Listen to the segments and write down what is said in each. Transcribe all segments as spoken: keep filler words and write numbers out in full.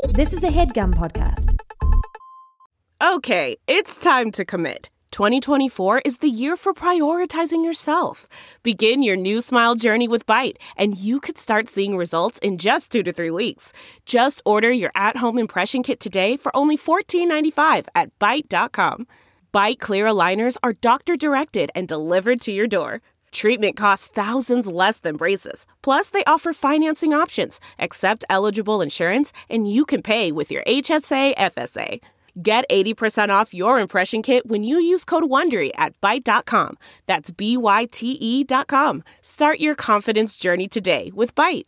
This is a HeadGum podcast. Okay, it's time to commit. twenty twenty-four is the year for prioritizing yourself. Begin your new smile journey with Byte, and you could start seeing results in just two to three weeks. Just order your at-home impression kit today for only fourteen ninety-five at byte dot com. Byte clear aligners are doctor-directed and delivered to your door. Treatment costs thousands less than braces. Plus, they offer financing options, accept eligible insurance, and you can pay with your H S A F S A. Get eighty percent off your impression kit when you use code WONDERY at byte dot com. That's B Y T E dot com. Start your confidence journey today with Byte.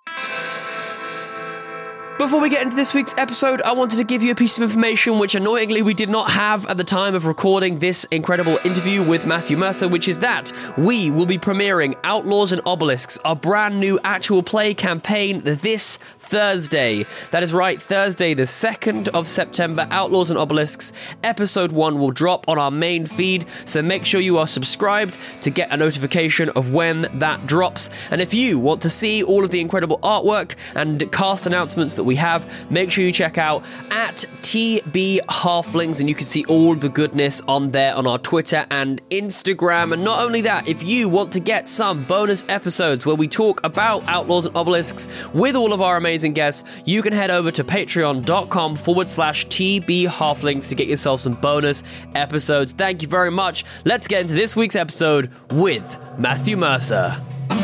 Before we get into this week's episode, I wanted to give you a piece of information which annoyingly we did not have at the time of recording this incredible interview with Matthew Mercer, which is that we will be premiering Outlaws and Obelisks, our brand new actual play campaign, this Thursday. That is right, Thursday the second of September, Outlaws and Obelisks, episode one will drop on our main feed, so make sure you are subscribed to get a notification of when that drops. And if you want to see all of the incredible artwork and cast announcements that we have, make sure you check out at T B Halflings, and you can see all the goodness on there on our Twitter and Instagram. And not only that, if you want to get some bonus episodes where we talk about Outlaws and Obelisks with all of our amazing guests, you can head over to patreon.com forward slash TB Halflings to get yourself some bonus episodes. Thank you very much. Let's get into this week's episode with Matthew Mercer.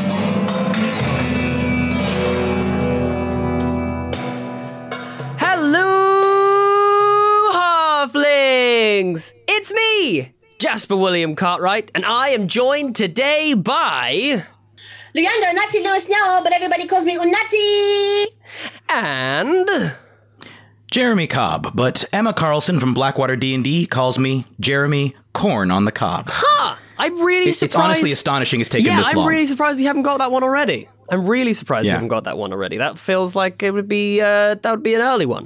It's me, Jasper William Cartwright, and I am joined today by... Leander Unati Lewis now, but everybody calls me Unati! And... Jeremy Cobb, but Emma Carlson from Blackwater D and D calls me Jeremy Corn on the Cob. Huh! I'm really it, surprised... It's honestly astonishing it's taken yeah, this I'm long. I'm really surprised we haven't got that one already. I'm really surprised yeah. we haven't got that one already. That feels like it would be, uh, that would be an early one.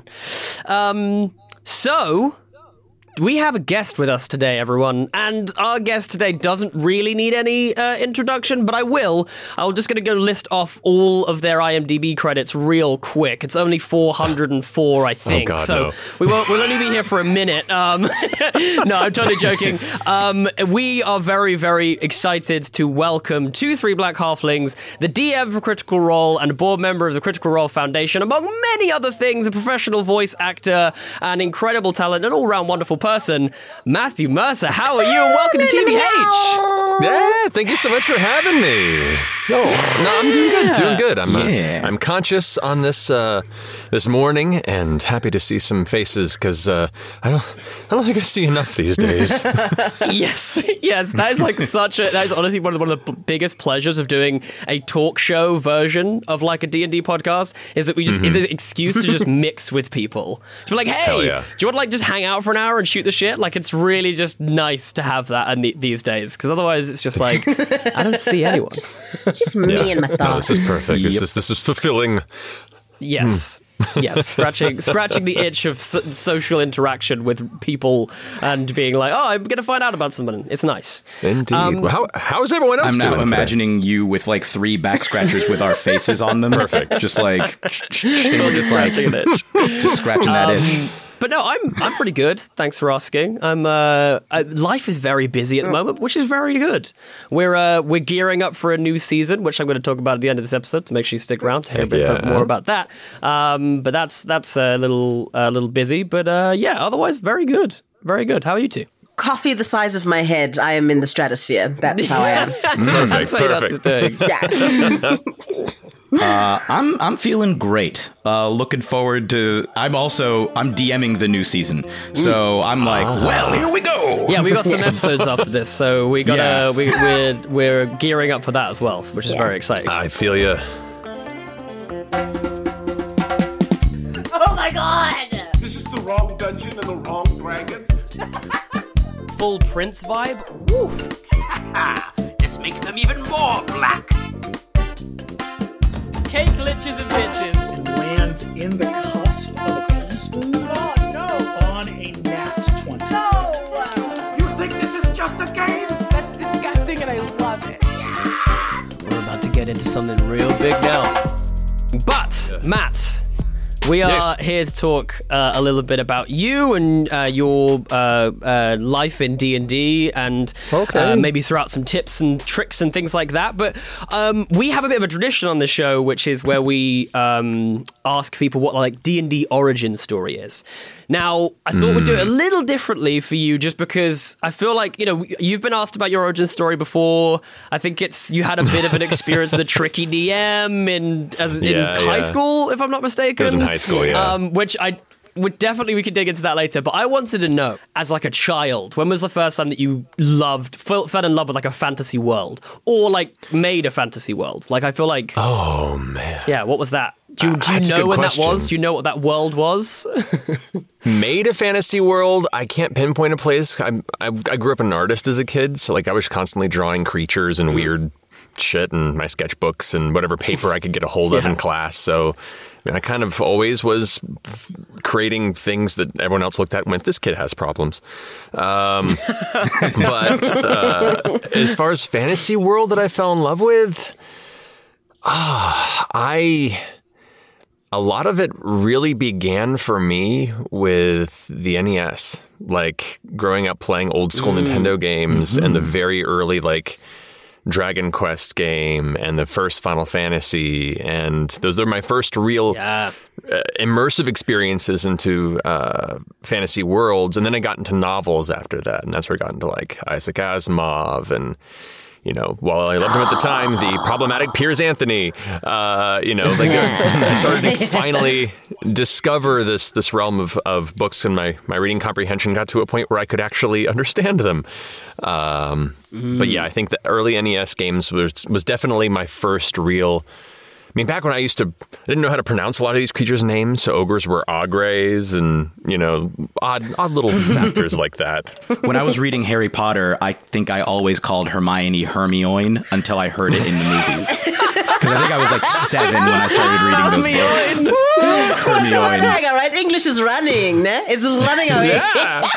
Um, so... We have a guest with us today, everyone, and our guest today doesn't really need any uh, introduction, but I will. I'm just going to go list off all of their IMDb credits real quick. It's only four hundred four, I think, oh God, so no. we won't, we'll only be here for a minute. Um, no, I'm totally joking. Um, we are very, very excited to welcome two Three Black Halflings, the D M for Critical Role and a board member of the Critical Role Foundation, among many other things, a professional voice actor, an incredible talent, an all-round wonderful person. person, Matthew Mercer. How are you? And welcome to T B H. Yeah, thank you so much for having me. No, no, I'm doing good, doing good. I'm yeah. uh, I'm conscious on this uh, this morning and happy to see some faces because uh, I don't I don't think I see enough these days. yes, yes, that is like such a that is honestly one of one of the biggest pleasures of doing a talk show version of like a D and D podcast is that we just mm-hmm. is an excuse to just mix with people. To be like, hey, yeah. do you want to like just hang out for an hour and shoot the shit? Like it's really just nice to have that in the, these days because otherwise it's just like I don't see anyone. Just, just me yeah. and my thoughts. No, this is perfect. Yep. This is this is fulfilling. Yes. yes, scratching scratching the itch of so- social interaction with people and being like, oh, I'm going to find out about someone. It's nice. Indeed. Um, well, how how is everyone else I'm now doing imagining today? You with like three back scratchers with our faces on them. Perfect. Just like, and we're just like, scratching an itch. just scratching that Um, itch. But no, I'm I'm pretty good. Thanks for asking. I'm uh, I, life is very busy at the moment, which is very good. We're uh, we're gearing up for a new season, which I'm going to talk about at the end of this episode. To make sure you stick around to hear a bit yeah. more about that. Um, but that's that's a little a little busy. But uh, yeah, otherwise very good, very good. How are you two? Coffee the size of my head. I am in the stratosphere. That's how I am. Perfect. That's Perfect. Yeah. Uh, I'm I'm feeling great. Uh, looking forward to. I'm also I'm DMing the new season, so I'm like, well, here we go. Yeah, we got some episodes after this, so we got Yeah. uh, we we're we're gearing up for that as well, which is Yeah. very exciting. I feel you. Oh my god! This is the wrong dungeon and the wrong dragon. Full Prince vibe. Woo. Let's make them even more black. Cake glitches and bitches. And lands in the cusp of a teaspoon. Oh no! On a nat twenty. No! You think this is just a game? That's disgusting and I love it. We're about to get into something real big now. But, Matt, We are Yes. here to talk uh, a little bit about you and uh, your uh, uh, life in D and D, and Okay. uh, maybe throw out some tips and tricks and things like that. But um, we have a bit of a tradition on the show, which is where we um, ask people what like D and D origin story is. Now, I thought we'd do it a little differently for you, just because I feel like, you know, you've been asked about your origin story before. I think it's you had a bit of an experience with a tricky D M in as Yeah, in high yeah. school, if I'm not mistaken. It was in high school, yeah. Um, which I would definitely we could dig into that later. But I wanted to know, as like a child, when was the first time that you loved, fell, fell in love with like a fantasy world, or like made a fantasy world? Like I feel like, Oh, man. yeah, what was that? Do, you- do you That's a know good when question. that was? Do you know what that world was? Made a fantasy world. I can't pinpoint a place. I, I I grew up an artist as a kid, so like I was constantly drawing creatures and weird shit in my sketchbooks and whatever paper I could get a hold of in class. So I, mean, I kind of always was f- creating things that everyone else looked at and went, this kid has problems. Um, but uh, as far as fantasy world that I fell in love with, ah, I... A lot of it really began for me with the N E S, like growing up playing old school Nintendo games and the very early like Dragon Quest game and the first Final Fantasy. And those are my first real Yeah. uh, immersive experiences into uh, fantasy worlds. And then I got into novels after that. And that's where I got into like Isaac Asimov and, you know, while I loved him at the time, the problematic Piers Anthony, uh, you know, like I started to finally discover this this realm of, of books, and my, my reading comprehension got to a point where I could actually understand them. Um, mm. But yeah, I think the early N E S games was was definitely my first real. I mean, back when I used to, I didn't know how to pronounce a lot of these creatures' names, so ogres were ogres, and, you know, odd, odd little factors like that. When I was reading Harry Potter, I think I always called Hermione Hermione until I heard it in the movies. Because I think I was like seven when I started reading those books. Hermione. Hang on, right? English is running, ne? It's running away. Yeah.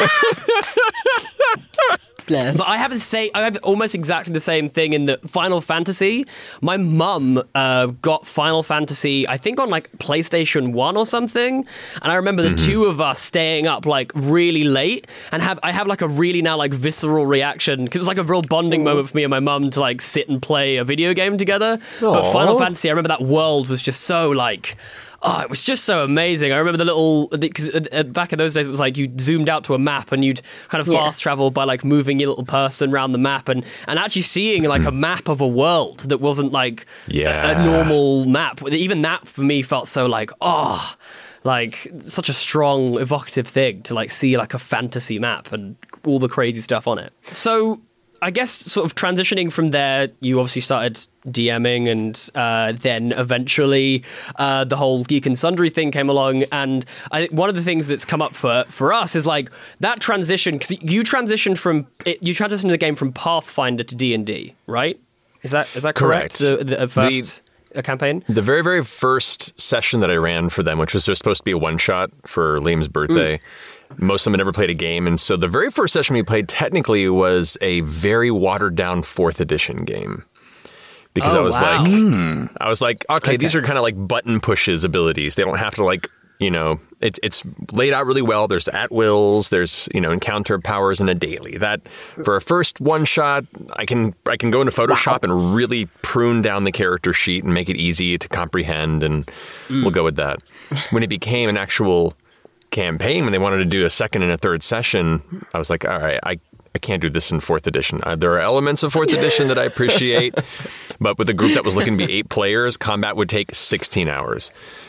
Bless. But I have the same. I have almost exactly the same thing in the Final Fantasy. My mum uh, got Final Fantasy, I think, on like PlayStation One or something, and I remember the mm-hmm. two of us staying up like really late, and have I have like a really now like visceral reaction because it was like a real bonding Ooh. moment for me and my mum to like sit and play a video game together. Aww. But Final Fantasy, I remember that world was just so like. Oh, it was just so amazing. I remember the little, because back in those days it was like you zoomed out to a map and you'd kind of fast yeah. travel by like moving your little person around the map and, and actually seeing like a map of a world that wasn't like yeah. a, a normal map. Even that for me felt so like, oh, like such a strong evocative thing to like see like a fantasy map and all the crazy stuff on it. So I guess sort of transitioning from there, you obviously started DMing, and uh, then eventually uh, the whole Geek and Sundry thing came along. And I think one of the things that's come up for for us is like that transition, because you transitioned from it, you transitioned the game from Pathfinder to D and D, right? Is that is that correct? Correct. The, the first the, campaign. The very very first session that I ran for them, which was supposed to be a one shot for Liam's birthday. Mm. Most of them had never played a game, and so the very first session we played technically was a very watered down fourth edition game. Because oh, I was wow. like, mm. I was like, okay, okay, these are kind of like button pushes abilities. They don't have to like, you know, it's it's laid out really well. There's at wills, there's, you know, encounter powers and a daily. That for a first one shot, I can I can go into Photoshop wow. and really prune down the character sheet and make it easy to comprehend, and mm. we'll go with that. When it became an actual campaign, when they wanted to do a second and a third session, I was like, all right, I, I can't do this in fourth edition. Uh, there are elements of fourth edition that I appreciate, but with a group that was looking to be eight players, combat would take sixteen hours.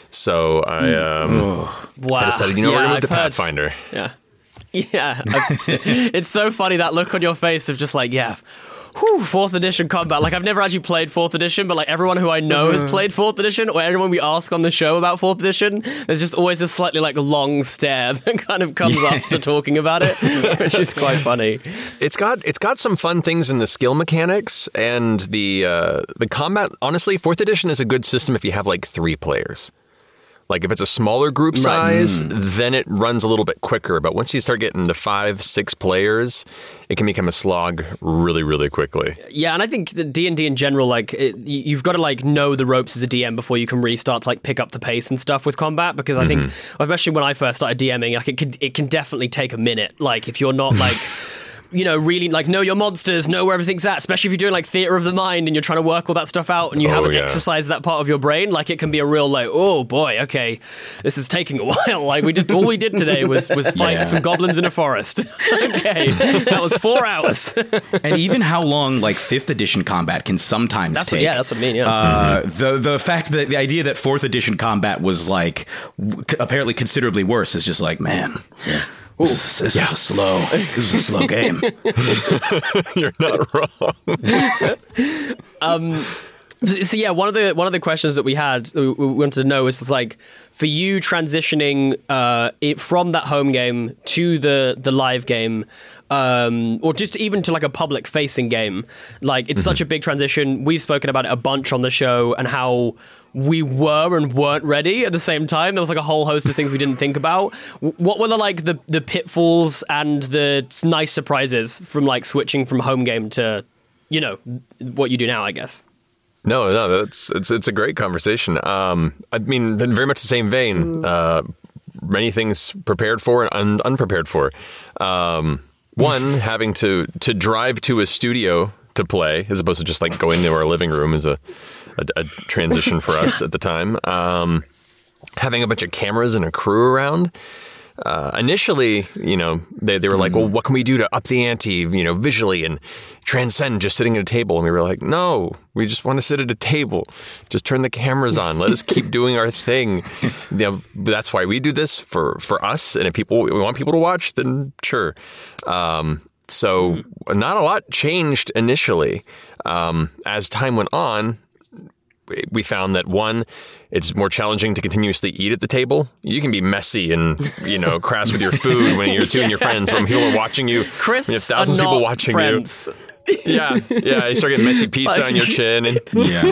So I, um, wow. I decided, you know, yeah, we're going to move I've to heard, Pathfinder. Yeah. Yeah. It's so funny, that look on your face of just like, yeah, whew, fourth edition combat. Like, I've never actually played fourth edition, but like everyone who I know has played fourth edition, or everyone we ask on the show about fourth edition, there's just always a slightly like long stare that kind of comes yeah. after talking about it, which is quite funny. It's got it's got some fun things in the skill mechanics and the uh, the combat. Honestly, fourth edition is a good system if you have like three players. Like if it's a smaller group Right. size, then it runs a little bit quicker. But once you start getting to five, six players, it can become a slog really, really quickly. Yeah, and I think the D and D in general, like it, y- you've got to like know the ropes as a D M before you can really start to like pick up the pace and stuff with combat. Because I think, especially when I first started DMing, like it can it can definitely take a minute. Like if you're not like. You know, really like know your monsters, know where everything's at, especially if you're doing like theater of the mind and you're trying to work all that stuff out and you Oh, haven't yeah. exercised that part of your brain. Like it can be a real like, oh boy, okay, this is taking a while. Like we just all we did today was was fight Yeah. some goblins in a forest. Okay, that was four hours. And even how long like fifth edition combat can sometimes That's what, take. yeah, that's what I mean. Yeah. Uh, the the fact that the idea that fourth edition combat was like w- apparently considerably worse is just like, man, this, is, this is a slow, this is a slow game. You're not wrong. So yeah, one of the one of the questions that we had, we we wanted to know is like for you transitioning uh, it from that home game to the the live game, um, or just even to like a public facing game. Like it's such a big transition. We've spoken about it a bunch on the show and how we were and weren't ready at the same time. There was like a whole host of things we didn't think about. W- What were the like the the pitfalls and the nice surprises from like switching from home game to, you know, what you do now, I guess. No, no, that's it's it's a great conversation. Um, I mean, in very much the same vein. Uh, many things prepared for and un- unprepared for. Um, one, having to to drive to a studio to play as opposed to just like going to our living room is a a, a transition for us at the time. Um, having a bunch of cameras and a crew around. Uh, initially, you know, they, they were like, well, what can we do to up the ante, you know, visually and transcend just sitting at a table? And we were like, no, we just want to sit at a table. Just turn the cameras on. Let us keep doing our thing. You know, that's why we do this for, for us. And if people, we want people to watch, then sure. Um, so not a lot changed initially. Um, as time went on, we found that one, it's more challenging to continuously eat at the table. You can be messy and, you know, crass with your food when you're two and your friends. When people are watching you, Crisps when you have thousands are of people not watching friends. you. Yeah, yeah. You start getting messy pizza Like- on your chin, and Yeah.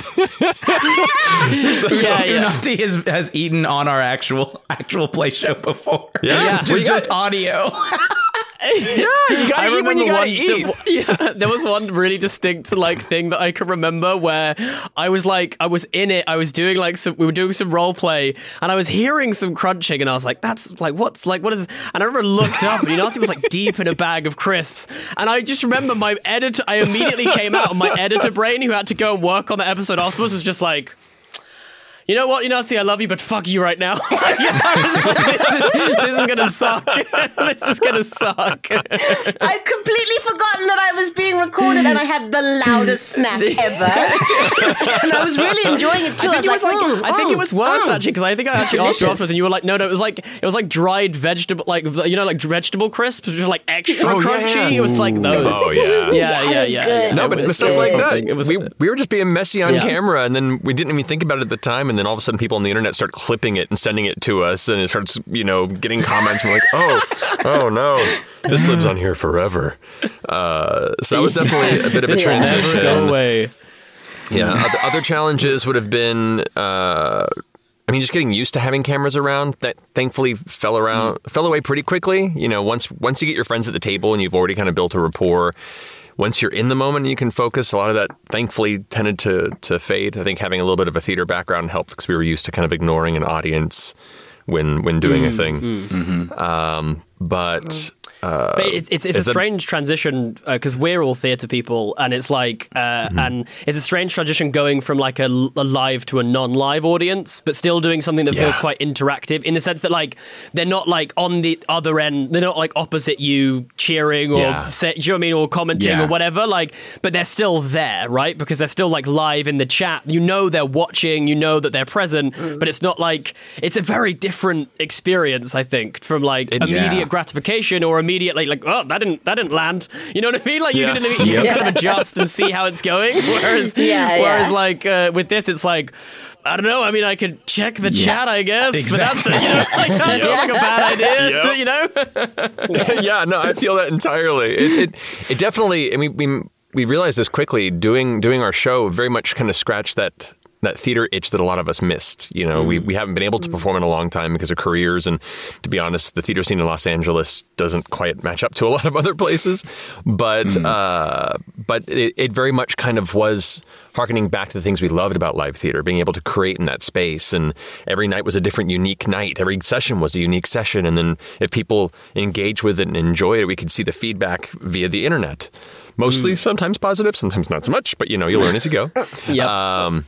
Yeah, yeah. Nati has, has eaten on our actual actual play show before. Yeah. Yeah. Which Well, is you just got- audio. yeah, you gotta I eat when you remember gotta one, eat. Yeah, there was one really distinct like thing that I can remember where I was like, I was in it. I was doing like some, we were doing some role play, and I was hearing some crunching, and I was like, that's like what's like what is? And I remember looked up, and Unati was like deep in a bag of crisps, and I just remember my editor. I immediately came out, and my editor brain, who had to go and work on the episode afterwards, was just like, you know what, Unati, I love you, but fuck you right now. this, is, this is gonna suck. This is gonna suck. I'd completely forgotten that I was being recorded and I had the loudest snack ever. And I was really enjoying it too. I, I think, was it was like, like, mm, I think mm, it was worse mm. actually, because I think I actually asked you afterwards, and you were like, "No, no, it was like it was like dried vegetable, like you know, like vegetable crisps, which were like extra Oh, yeah, crunchy." yeah. It was like those. Oh yeah. Yeah, yeah, yeah. Good. yeah. No, It but was- the stuff it was like something. that, It was, we, we were just being messy on Yeah. camera, and then we didn't even think about it at the time, and then all of a sudden people on the internet start clipping it and sending it to us, and it starts, you know, getting comments, and we're like, oh, oh no, this lives on here forever. Uh, so that was definitely a bit of a This will never transition. go away. Yeah, other, other challenges would have been, uh, I mean, just getting used to having cameras around. That thankfully fell around, fell away pretty quickly. You know, once once you get your friends at the table and you've already kind of built a rapport, once you're in the moment and you can focus, a lot of that thankfully tended to to fade. I think having a little bit of a theater background helped because we were used to kind of ignoring an audience when when doing a thing. Mm-hmm. Um, but. Uh, But it's it's, it's a is that- strange transition because we're all theatre people, and it's like uh, and it's a strange transition going from like a, a live to a non-live audience, but still doing something that feels Yeah. quite interactive in the sense that like they're not like on the other end, they're not like opposite you cheering or Yeah. say, do you know what I mean, or commenting Yeah. or whatever. Like, but they're still there, right? Because they're still like live in the chat. You know they're watching, you know that they're present, but it's not like it's a very different experience. I think from like It- immediate Yeah. gratification or immediately like, oh, that didn't that didn't land. You know what I mean? Like you Yeah. can you can kind of adjust and see how it's going. Whereas Yeah, whereas yeah. like uh, with this, it's like, I don't know. I mean, I could check the Yeah. chat, I guess, Exactly. but that's you know, like that feels like a bad idea. Yep. To, you know? Yeah, no, I feel that entirely. It, it, it definitely, and we, we we realized this quickly doing doing our show. Very much kind of scratched that that theater itch that a lot of us missed. You know, mm. we, we haven't been able to perform in a long time because of careers. And to be honest, the theater scene in Los Angeles doesn't quite match up to a lot of other places. But mm. uh, but it, it very much kind of was harkening back to the things we loved about live theater, being able to create in that space. And every night was a different, unique night. Every session was a unique session. And then if people engage with it and enjoy it, we could see the feedback via the internet. Mostly, mm. sometimes positive, sometimes not so much. But, you know, you learn as you go. Yep. Um,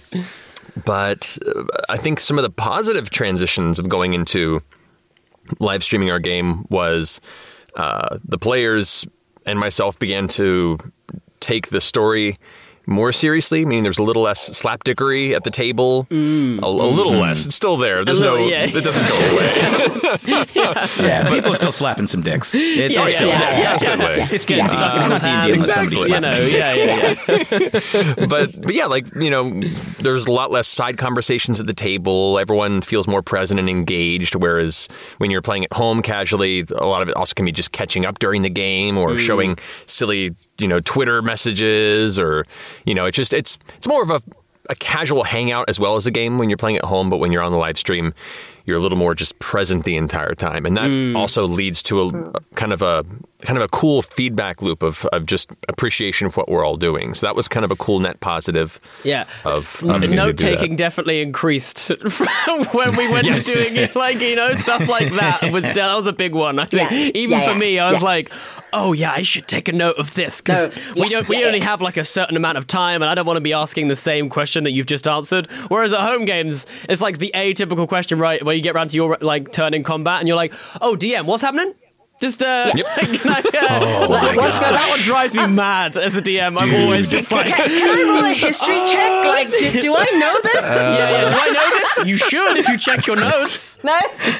but uh, I think some of the positive transitions of going into live streaming our game was uh, the players and myself began to take the story more seriously, meaning there's a little less slapdickery at the table. Mm. A, a little mm. less. It's still there. There's little, no. Yeah. It doesn't go away. yeah. yeah, people are still slapping some dicks. It, yeah, yeah, still yeah, yeah, yeah, constantly. yeah. It's getting stuck. Uh, it's not D and D unless exactly. somebody's slapping. You know, yeah, yeah, yeah. but, but yeah, like, you know, there's a lot less side conversations at the table. Everyone feels more present and engaged, whereas when you're playing at home casually, a lot of it also can be just catching up during the game or mm. showing silly, you know, Twitter messages or, you know, it just, it's, It's more of a, a casual hangout as well as a game when you're playing at home, but when you're on the live stream, you're a little more just present the entire time. And that mm. also leads to a, a kind of a kind of a cool feedback loop of, of just appreciation of what we're all doing. So that was kind of a cool net positive. Yeah. Of, of note taking that. definitely increased from when we went yes. to doing it, like, you know, stuff like that was that was a big one. I think yeah. even yeah, for yeah. me, I was yeah. like, oh yeah, I should take a note of this because no. we yeah. don't we yeah. only have like a certain amount of time, and I don't want to be asking the same question that you've just answered. Whereas at home games, it's like the atypical question, right, where you get around to your like turn in combat, and you're like, oh D M, what's happening? Just, uh, yep. can I, uh, oh like, what's going, that one drives me mad as a D M. I'm Dude. always just like, can, can I roll a history check? Like, do, do I know this? Uh, yeah, yeah, do I know this? You should if you check your notes. No?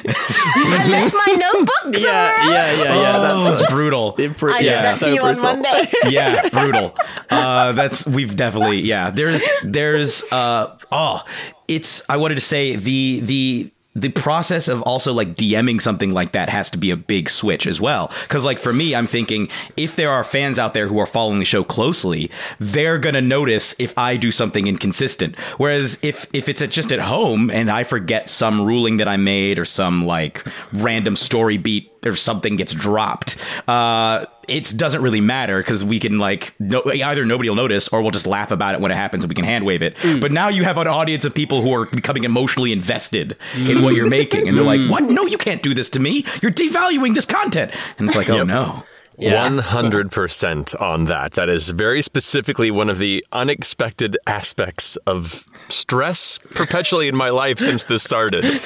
I left my notebook somewhere Yeah, yeah, yeah, yeah. Oh, that's that's brutal. Impro- I yeah, did that so to you brutal. on Monday. yeah, brutal. Uh, that's we've definitely yeah. There's there's uh oh, it's I wanted to say the the. The process of also like DMing something like that has to be a big switch as well. Because like for me, I'm thinking if there are fans out there who are following the show closely, they're going to notice if I do something inconsistent. Whereas if, if it's at just at home and I forget some ruling that I made or some like random story beat or something gets dropped, uh, it doesn't really matter because we can like no, either nobody will notice or we'll just laugh about it when it happens and we can hand wave it. Mm. But now you have an audience of people who are becoming emotionally invested mm. in what you're making. And they're like, what? No, you can't do this to me. You're devaluing this content. And it's like, oh, yep. no. Yeah. one hundred percent on that. That is very specifically one of the unexpected aspects of stress perpetually in my life since this started. Um,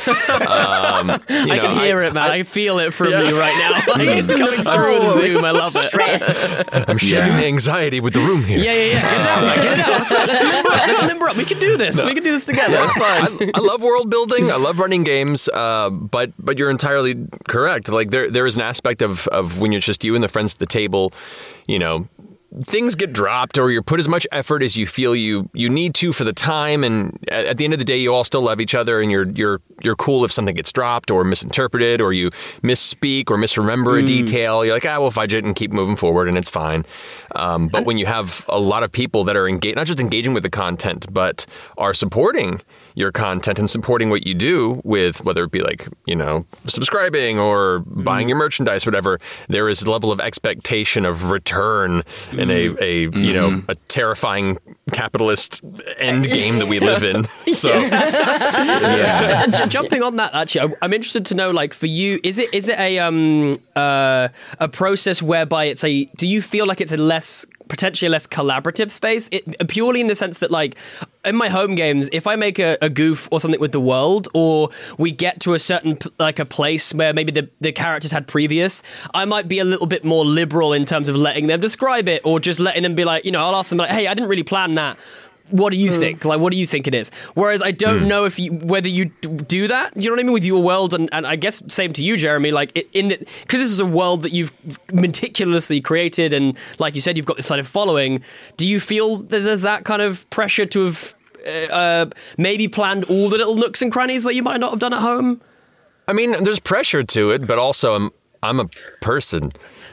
you I know, can hear I, it, man. I, I feel it from yeah. you right now. Like, it's coming through the Zoom. I love it. I'm shedding Yeah. the anxiety with the room here. Yeah, yeah, yeah. Get it out, man. Get it out. Let's, let's limber up. Let's limber up. We can do this. No. We can do this together. It's fine. I, I love world building. I love running games. Uh, but but you're entirely correct. Like there there is an aspect of of when you're just you and the friends at the table, you know, things get dropped or you put as much effort as you feel you you need to for the time, and at, at the end of the day you all still love each other, and you're you're you're cool if something gets dropped or misinterpreted or you misspeak or misremember mm. a detail. You're like, ah, we'll fudge it and keep moving forward and it's fine. Um, but when you have a lot of people that are engaged, not just engaging with the content, but are supporting your content and supporting what you do with, whether it be like, you know, subscribing or mm. buying your merchandise, whatever, there is a level of expectation of return mm. in a, a mm. you know, a terrifying capitalist end game that we live in. So, yeah. J- jumping on that, actually, I'm interested to know, like, for you, is it is it a um uh, a process whereby it's a, do you feel like it's a less, potentially a less collaborative space? It, purely in the sense that, like, in my home games, if I make a, a goof or something with the world, or we get to a certain, like, a place where maybe the, the characters had previous, I might be a little bit more liberal in terms of letting them describe it, or just letting them be like, you know, I'll ask them like, hey, I didn't really plan that. What do you mm. think? Like, what do you think it is? Whereas I don't mm. know if you, whether you do that. Do you know what I mean with your world? And, and I guess same to you, Jeremy. Like, in the, because this is a world that you've meticulously created, and like you said, you've got this kind of following. Do you feel that there's that kind of pressure to have uh, maybe planned all the little nooks and crannies where you might not have done at home? I mean, there's pressure to it, but also I'm I'm a person.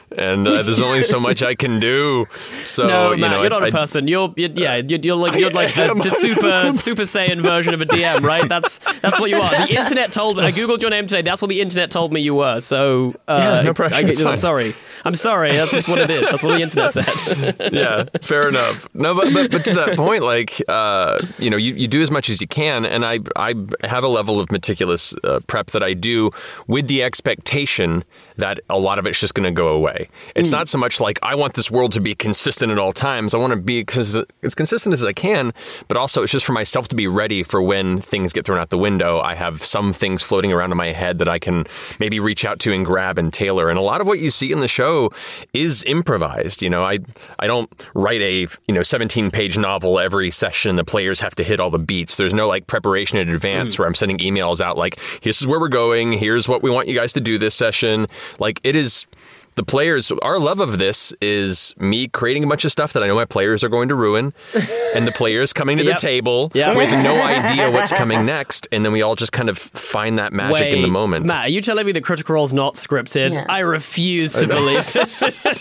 and uh, there's only so much I can do. So no, you Matt, know, you're not I, a person. You're, you're yeah, you're, you're like you're like the, the super super Saiyan version of a D M, right? That's that's what you are. The internet told me. I googled your name today. That's what the internet told me you were. So uh, yeah, no pressure. I, I, it's I'm fine. sorry. I'm sorry. That's just what it is. That's what the internet said. Yeah, fair enough. No, but, but but to that point, like uh, you know, you, you do as much as you can, and I I have a level of meticulous uh, prep that I do with the expectation that a lot of it's just going to go away. It's mm. not so much like I want this world to be consistent at all times. I want to be cons- as consistent as I can, but also it's just for myself to be ready for when things get thrown out the window. I have some things floating around in my head that I can maybe reach out to and grab and tailor. And a lot of what you see in the show is improvised. You know, I I don't write a you know seventeen page novel every session. The players have to hit all the beats. There's no like preparation in advance mm. where I'm sending emails out like, this is where we're going. Here's what we want you guys to do this session. Like it is the players. Our love of this is me creating a bunch of stuff that I know my players are going to ruin, and the players coming to yep. the table yep. with no idea what's coming next, and then we all just kind of find that magic Wait, in the moment. Matt, are you telling me that Critical Role's not scripted? Yeah. I refuse to believe this.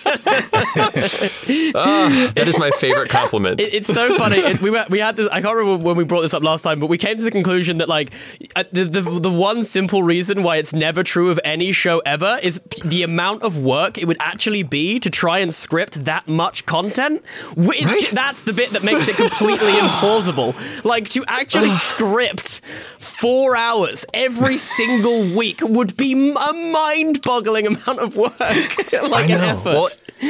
uh, that is my favorite compliment. It, it's so funny. It, we were, we had this. I can't remember when we brought this up last time, but we came to the conclusion that like uh, the, the the one simple reason why it's never true of any show ever is the amount of work it would actually be to try and script that much content. It's, right? That's the bit that makes it completely implausible. Like to actually script four hours every single week would be a mind-boggling amount of work. Like an effort. Well,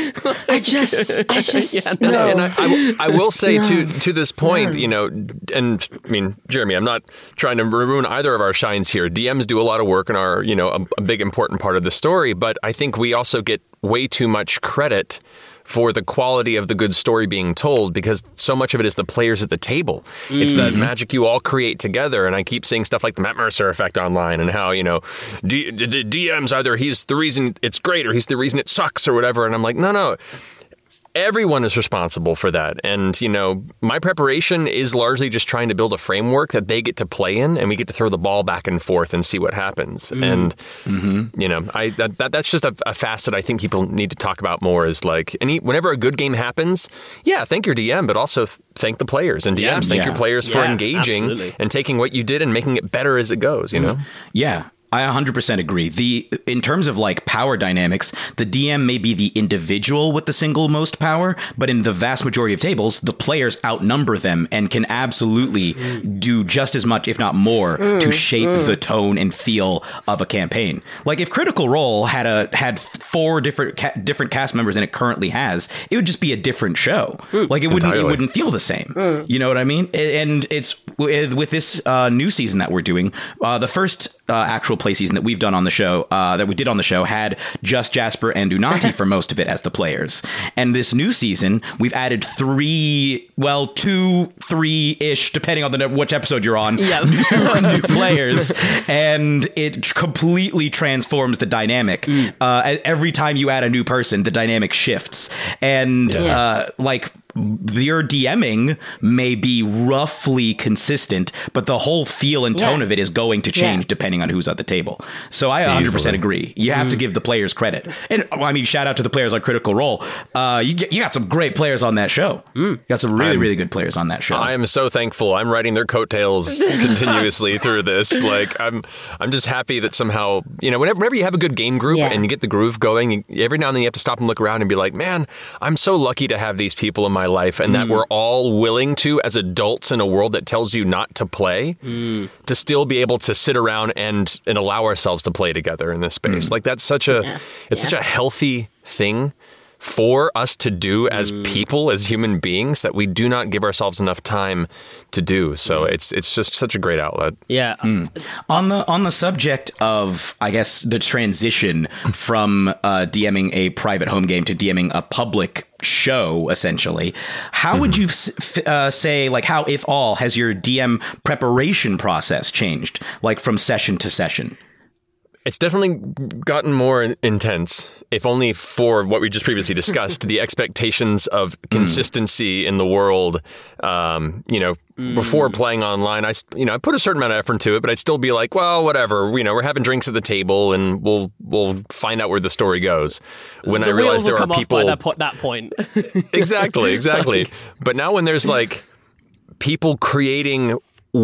I just, I just, Yeah, no. No, and I, I, I will say No. to to this point, No. you know, and I mean, Jeremy, I'm not trying to ruin either of our shines here. D Ms do a lot of work and are, you know, a, a big important part of the story, but I think we also get way too much credit for the quality of the good story being told, because so much of it is the players at the table. Mm. It's that magic you all create together. And I keep seeing stuff like the Matt Mercer effect online and how, you know, D- D- D Ms either he's the reason it's great or he's the reason it sucks or whatever. And I'm like, no, no. Everyone is responsible for that. And, you know, my preparation is largely just trying to build a framework that they get to play in and we get to throw the ball back and forth and see what happens. Mm. And, mm-hmm. you know, I that, that that's just a, a facet I think people need to talk about more is like, any whenever a good game happens, yeah, thank your D M, but also thank the players. And D Ms, yeah, thank yeah. your players yeah, for engaging absolutely. And taking what you did and making it better as it goes, you mm-hmm. know? Yeah. I one hundred percent agree. The in terms of like power dynamics, the D M may be the individual with the single most power, but in the vast majority of tables, the players outnumber them and can absolutely mm. do just as much, if not more, mm. to shape mm. the tone and feel of a campaign. Like if Critical Role had a had four different ca- different cast members than it currently has, it would just be a different show. Mm. Like it wouldn't Entirely. it wouldn't feel the same. Mm. You know what I mean? And it's with this uh, new season that we're doing, uh, the first uh, actual play season that we've done on the show, uh, that we did on the show, had just Jasper and Unati for most of it as the players. And this new season, we've added three, well, two, three-ish, depending on the which episode you're on, yeah. new, new players. And it completely transforms the dynamic. Mm. Uh, every time you add a new person, the dynamic shifts. And yeah. uh, like... your DMing may be roughly consistent, but the whole feel and tone yeah. of it is going to change yeah. depending on who's at the table. So I one hundred percent Easily. agree. You have mm. to give the players credit. And I mean, shout out to the players on Critical Role. Uh, you, get, you got some great players on that show. Mm. You got some really, I'm, really good players on that show. I am so thankful. I'm riding their coattails continuously through this. Like, I'm I'm just happy that somehow, you know, whenever, whenever you have a good game group yeah. and you get the groove going, you, every now and then you have to stop and look around and be like, man, I'm so lucky to have these people in my life and mm. that we're all willing to, as adults in a world that tells you not to play, mm. to still be able to sit around and, and allow ourselves to play together in this space. Mm. Like that's such a, yeah. it's yeah. such a healthy thing for us to do as mm. people, as human beings, that we do not give ourselves enough time to do. So mm. it's it's just such a great outlet. Yeah. Mm. On the on the subject of, I guess, the transition from uh, DMing a private home game to DMing a public show, essentially, how mm-hmm. would you uh, say, like, how, if all, has your D M preparation process changed, like from session to session? It's definitely gotten more intense, if only for what we just previously discussed, the expectations of consistency mm. in the world. Um, you know, mm. before playing online, I, you know, I put a certain amount of effort into it, but I'd still be like, well, whatever. You know, we're having drinks at the table and we'll we'll find out where the story goes. When the I realize there come are people... off by that, po- that point. Exactly, exactly. Like... But now when there's like people creating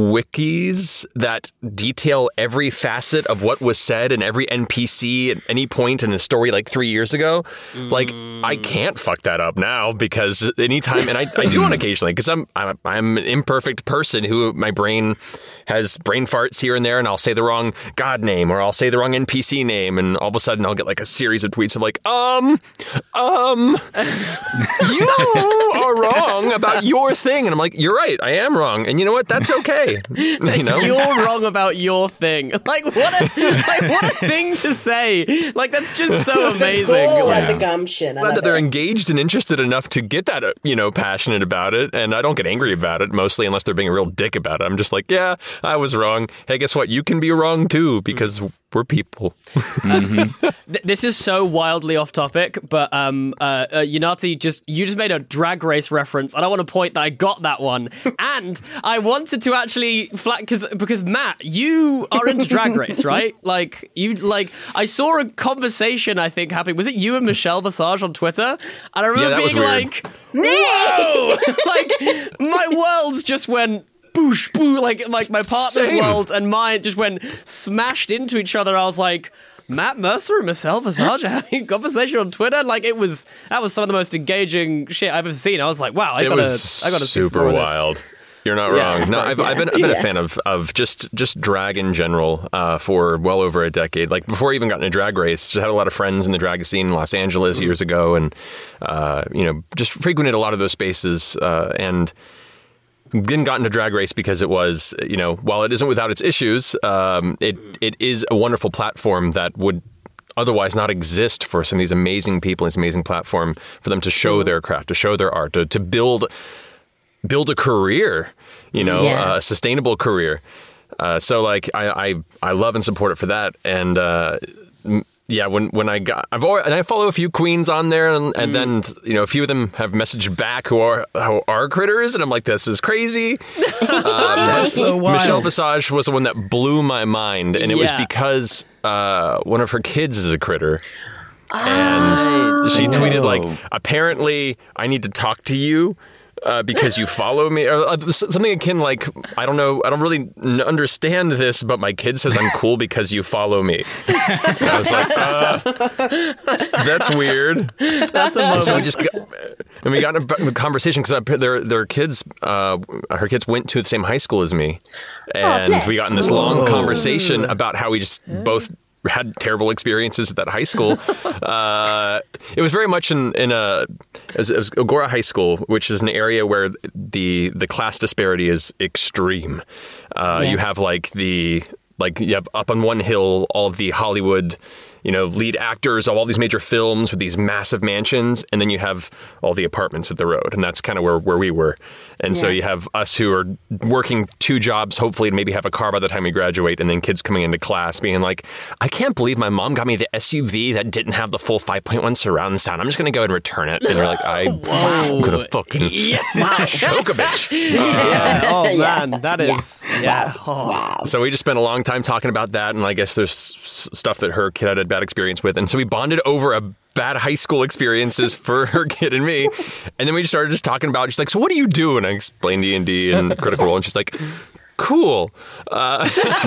wikis that detail every facet of what was said and every N P C at any point in the story like three years ago. Mm. Like, I can't fuck that up now because anytime, and I, I do on occasionally, because I'm, I'm I'm an imperfect person who my brain has brain farts here and there, and I'll say the wrong god name or I'll say the wrong N P C name, and all of a sudden I'll get like a series of tweets of like, um, um, you are wrong about your thing. And I'm like, you're right, I am wrong. And you know what? That's okay. You know? You're wrong about your thing. Like what a like what a thing to say. Like that's just so amazing. The goal like, and the gumption. Glad that they're engaged and interested enough to get that, you know, passionate about it. And I don't get angry about it mostly unless they're being a real dick about it. I'm just like, yeah, I was wrong. Hey, guess what? You can be wrong too because we're people. Mm-hmm. Th- this is so wildly off topic, but um, uh, uh, Unati, just you just made a Drag Race reference, and I want to point that I got that one, and I wanted to actually flat because because Matt, you are into Drag Race, right? Like you like I saw a conversation I think happening. Was it you and Michelle Visage on Twitter? And I remember yeah, being like, "Whoa!" Like my world's just went. Boosh, boo, like like my partner's Same. world and mine just went smashed into each other. I was like, Matt Mercer and Michelle Visage having a conversation on Twitter. Like it was that was some of the most engaging shit I've ever seen. I was like, wow, I it gotta, was I gotta see super some more of wild. this. You're not Yeah, wrong. No, right, I've, yeah. I've been I've been Yeah. a fan of of just just drag in general uh, for well over a decade. Like before I even got into Drag Race, just had a lot of friends in the drag scene in Los Angeles Mm-hmm. years ago, and uh, you know, just frequented a lot of those spaces uh, and. Then got into Drag Race because it was, you know, while it isn't without its issues, um, it it is a wonderful platform that would otherwise not exist for some of these amazing people. It's an amazing platform for them to show their craft, to show their art, to, to build build a career, you know, Yeah. uh, a sustainable career. Uh, so like I, I I love and support it for that. And uh, yeah, when when I got, I've already, and I follow a few queens on there, and, and mm. then you know a few of them have messaged back who are who are critters, and I'm like, this is crazy. um, That's so wild. Michelle Visage was the one that blew my mind, and it Yeah. was because uh, one of her kids is a critter. And she tweeted like, apparently I need to talk to you uh, because you follow me, or uh, something akin like, I don't know, I don't really n- understand this, but my kid says I'm cool because you follow me. And I was like, uh, that's weird. That's a moment. And so we just got, and we got in a conversation because their their kids, uh, her kids went to the same high school as me, and bless. we got in this long conversation about how we just both had terrible experiences at that high school. Uh, it was very much in, in a, it was, it was Agora High School, which is an area where the the class disparity is extreme. Uh, Yeah. You have like the, like you have up on one hill, all of the Hollywood, you know, lead actors of all these major films with these massive mansions. And then you have all the apartments at the road. And that's kind of where, where we were. And so Yeah. you have us who are working two jobs, hopefully, to maybe have a car by the time we graduate. And then kids coming into class being like, I can't believe my mom got me the S U V that didn't have the full five point one surround sound. I'm just going to go ahead and return it. And they're like, I'm going to fucking choke a bitch. Yeah. Oh man, Yeah. that is yeah. Oh. So we just spent a long time talking about that, and I guess there's s- stuff that her kid had a bad experience with, and so we bonded over a bad high school experiences for her kid and me, and then we started just talking about. She's like, "So what do you do?" And I explained D and D and Critical Role, and she's like, "Cool." Uh,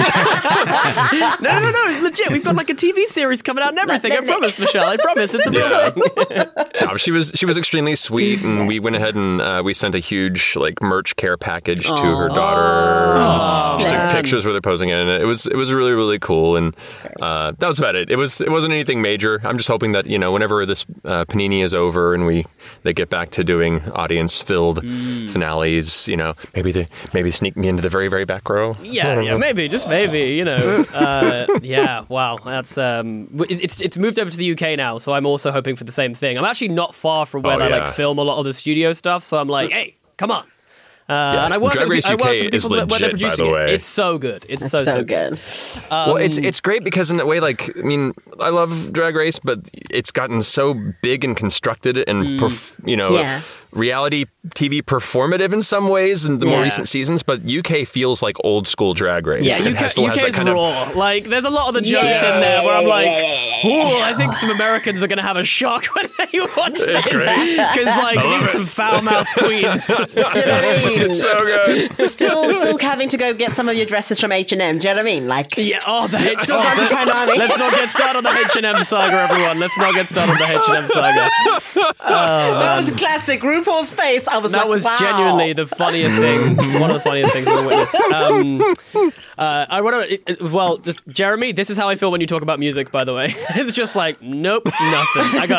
No, no, no, legit. We've got like a T V series coming out and everything. I promise, Michelle. I promise. It's a real Yeah. thing. yeah, she was she was extremely sweet, and we went ahead and uh, we sent a huge like merch care package to her daughter. She took man. pictures where they're posing it, and it was it was really really cool. And uh, that was about it. It was it wasn't anything major. I'm just hoping that you know whenever this uh, Panini is over and we they get back to doing audience filled finales, you know, maybe they maybe sneak me into the very very back row. Yeah, yeah, maybe, just maybe, you know. Uh, yeah, wow, that's um, it- it's it's moved over to the U K now, so I'm also hoping for the same thing. I'm actually not far from where Oh, I yeah. like film a lot of the studio stuff, so I'm like, hey, come on, Uh, Yeah. And I work Drag with, Race I U work K with is people that, when they're legit, by producing the way. it. It's so good. It's so, so, so good. Um, well, it's it's great because in that way, like, I mean, I love Drag Race, but it's gotten so big and constructed and, perf- you know, Yeah. reality T V performative in some ways in the more Yeah. recent seasons, but U K feels like old school Drag Race. Yeah, and U K, it has, still has that UK's kind of raw. Like, there's a lot of the jokes Yeah. in there where I'm like, oh, I think some Americans are going to have a shock when they watch this. Because, like, these are some foul-mouthed queens. Do you know what I mean? It's so good. Still, still having to go get some of your dresses from H and M. Do you know what I mean? Like, Yeah, oh, the H- still oh, got to the- Konami. Let's not get started on the H and M saga, everyone. Let's not get started on the H and M saga. that was classic. RuPaul's face. I was That like, was wow. genuinely the funniest thing, one of the funniest things I witnessed. Um, uh, I want to, well, just Jeremy, this is how I feel when you talk about music, by the way. It's just like, nope, nothing. I got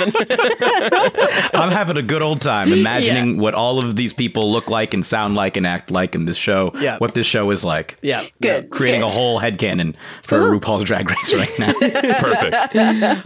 nothing. I'm having a good old time imagining what all of these people look like and sound like and act like in this show. Yeah. What this show is like. Yeah. Good. Creating Good. a whole headcanon for RuPaul's Drag Race right now. Perfect.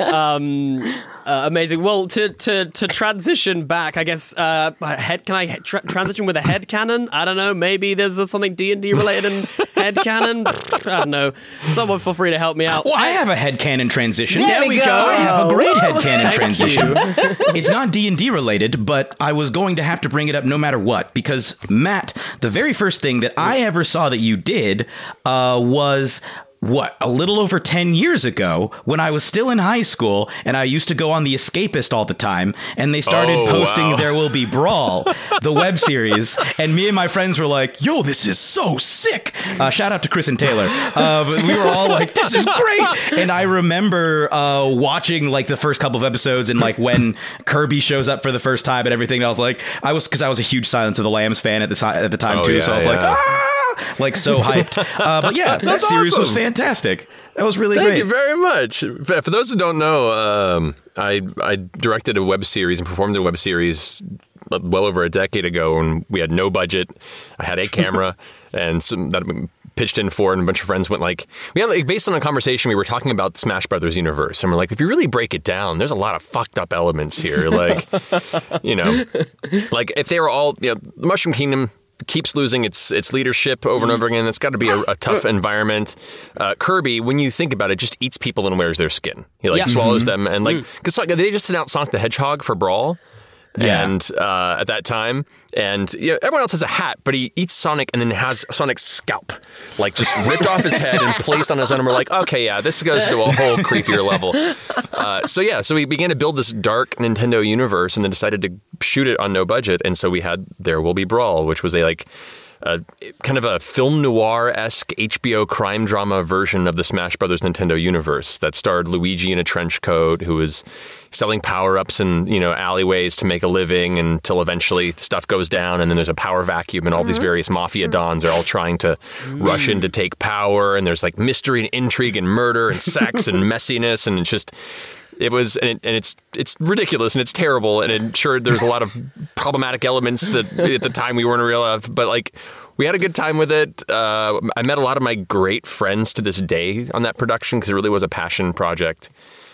Uh, amazing. Well, to, to, to transition back, I guess, uh, head, can I tra- transition with a head cannon? I don't know. Maybe there's something D and D related in head cannon. I don't know. Someone feel free to help me out. Well, I have a headcanon transition. There we go. I have a great headcanon Thank transition. you. It's not D and D related, but I was going to have to bring it up no matter what, because, Matt, the very first thing that I ever saw that you did uh, was... What, a little over ten years ago when I was still in high school and I used to go on The Escapist all the time and they started Oh, posting wow. There Will Be Brawl, the web series, and me and my friends were like, yo, this is so sick. Uh, shout out to Chris and Taylor. Uh, but we were all like, this is great. And I remember uh, watching like the first couple of episodes and like when Kirby shows up for the first time and everything. I was like, I was, because I was a huge Silence of the Lambs fan at the, si- at the time Oh, too. yeah, so I was like, yeah. ah! Like so hyped. Uh, but yeah, that That's series was awesome. fantastic. That was really Thank great. you very much. For for those who don't know, um, I I directed a web series and performed a web series well over a decade ago, and we had no budget. I had a camera, and some that we pitched in for, and a bunch of friends went like, we had like, based on a conversation, we were talking about the Smash Brothers universe, and we're like, if you really break it down, there's a lot of fucked up elements here, like, you know, like if they were all, you know, the Mushroom Kingdom keeps losing its its leadership over and over again. It's got to be a, a tough environment. Uh, Kirby, when you think about it, just eats people and wears their skin. He like Yeah. swallows them, and like because they just announced Sonic the Hedgehog for Brawl. Yeah. And uh, at that time, and you know, everyone else has a hat, but he eats Sonic and then has Sonic's scalp, like just ripped off his head and placed on his own. And we're like, okay, yeah, this goes to a whole creepier level. Uh, so yeah, so we began to build this dark Nintendo universe, and then decided to shoot it on no budget. And so we had There Will Be Brawl, which was a like. Uh, kind of a film noir-esque H B O crime drama version of the Smash Brothers Nintendo universe that starred Luigi in a trench coat who was selling power-ups in, you know, alleyways to make a living until eventually stuff goes down and then there's a power vacuum and all these various mafia dons are all trying to rush in to take power, and there's like mystery and intrigue and murder and sex and messiness, and it's just... It was, and, it, and it's it's ridiculous and it's terrible, and I'm sure there's a lot of problematic elements that at the time we weren't aware of, but like we had a good time with it. Uh, I met a lot of my great friends to this day on that production because it really was a passion project.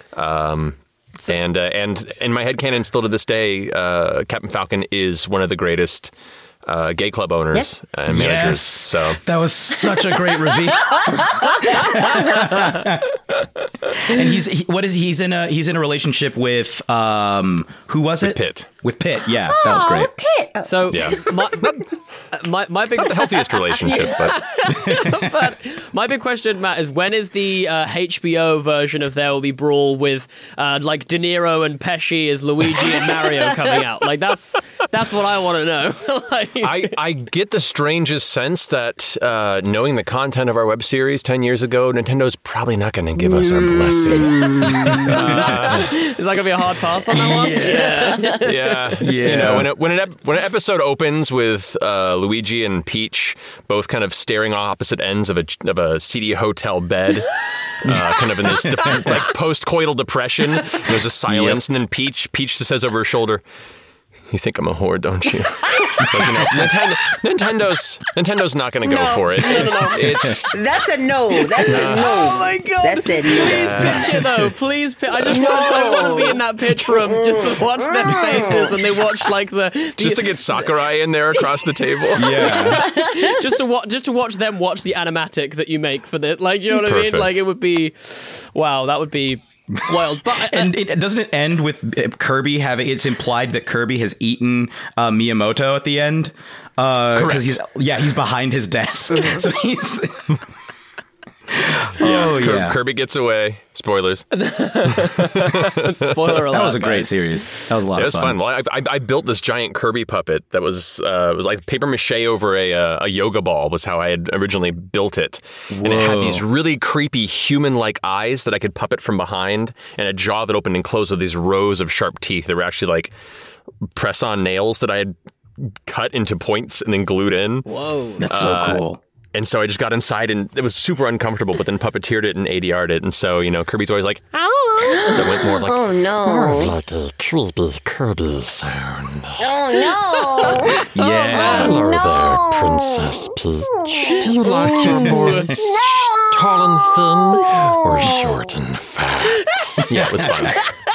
Um, and uh, and in my headcanon still to this day, uh, Captain Falcon is one of the greatest uh, gay club owners and managers. Yes. So that was such a great reveal. And he's he, what is he? he's in a he's in a relationship with um who was With it? Pitt. With Pitt, yeah, that was great. Pit. So, Yeah. my, my, my big... not the healthiest relationship, but But my big question, Matt, is when is the uh, H B O version of There Will Be Brawl with uh, like De Niro and Pesci as Luigi and Mario coming out? Like that's that's what I want to know. Like, I, I get the strangest sense that uh, knowing the content of our web series ten years ago, Nintendo's probably not going to give us our blessing. is that gonna be a hard pass on that one? Yeah. Yeah, Yeah. You know, when it, when an ep- when an episode opens with uh, Luigi and Peach both kind of staring off opposite ends of a of a seedy hotel bed, uh, kind of in this de- like post-coital depression, there's a silence, and then Peach Peach just says over her shoulder, "You think I'm a whore, don't you?" Like, you know, Nintendo, Nintendo's Nintendo's not going to go No, for it. no, no, It's, no. it's That's a no. That's a no. Oh my god! That's it. Please pitch it though. Please, pitch. I just want to. I want to be in that pitch room just to watch their faces when they watch like the, the just to get Sakurai in there across the table. Yeah. just to watch just to watch them watch the animatic that you make for the like. Do you know what I Perfect. mean? Like it would be, wow, that would be wild. But I- And it, doesn't it end with uh, Kirby having? It's implied that Kirby has eaten uh, Miyamoto at the end. Uh, Correct. He's, yeah, he's behind his desk, so he's. Yeah, Oh Kir- yeah, Kirby gets away. Spoilers. spoiler alert. that was a great guys. series. That was a lot It of was fun. fun. Well, I, I, I built this giant Kirby puppet that was uh, was like paper mache over a uh, a yoga ball was how I had originally built it, and it had Whoa. these really creepy human like eyes that I could puppet from behind, and a jaw that opened and closed with these rows of sharp teeth that were actually like press on nails that I had cut into points and then glued in. Whoa. That's so cool. And so I just got inside and it was super uncomfortable, but then puppeteered it and A D R'd it. And so, you know, Kirby's always like, ow. So it went more of like, Oh no. Like a creepy Kirby sound. Oh Yeah. Hello there, Princess Peach. Do you like your boys tall and thin or short and fat? yeah, it was fun.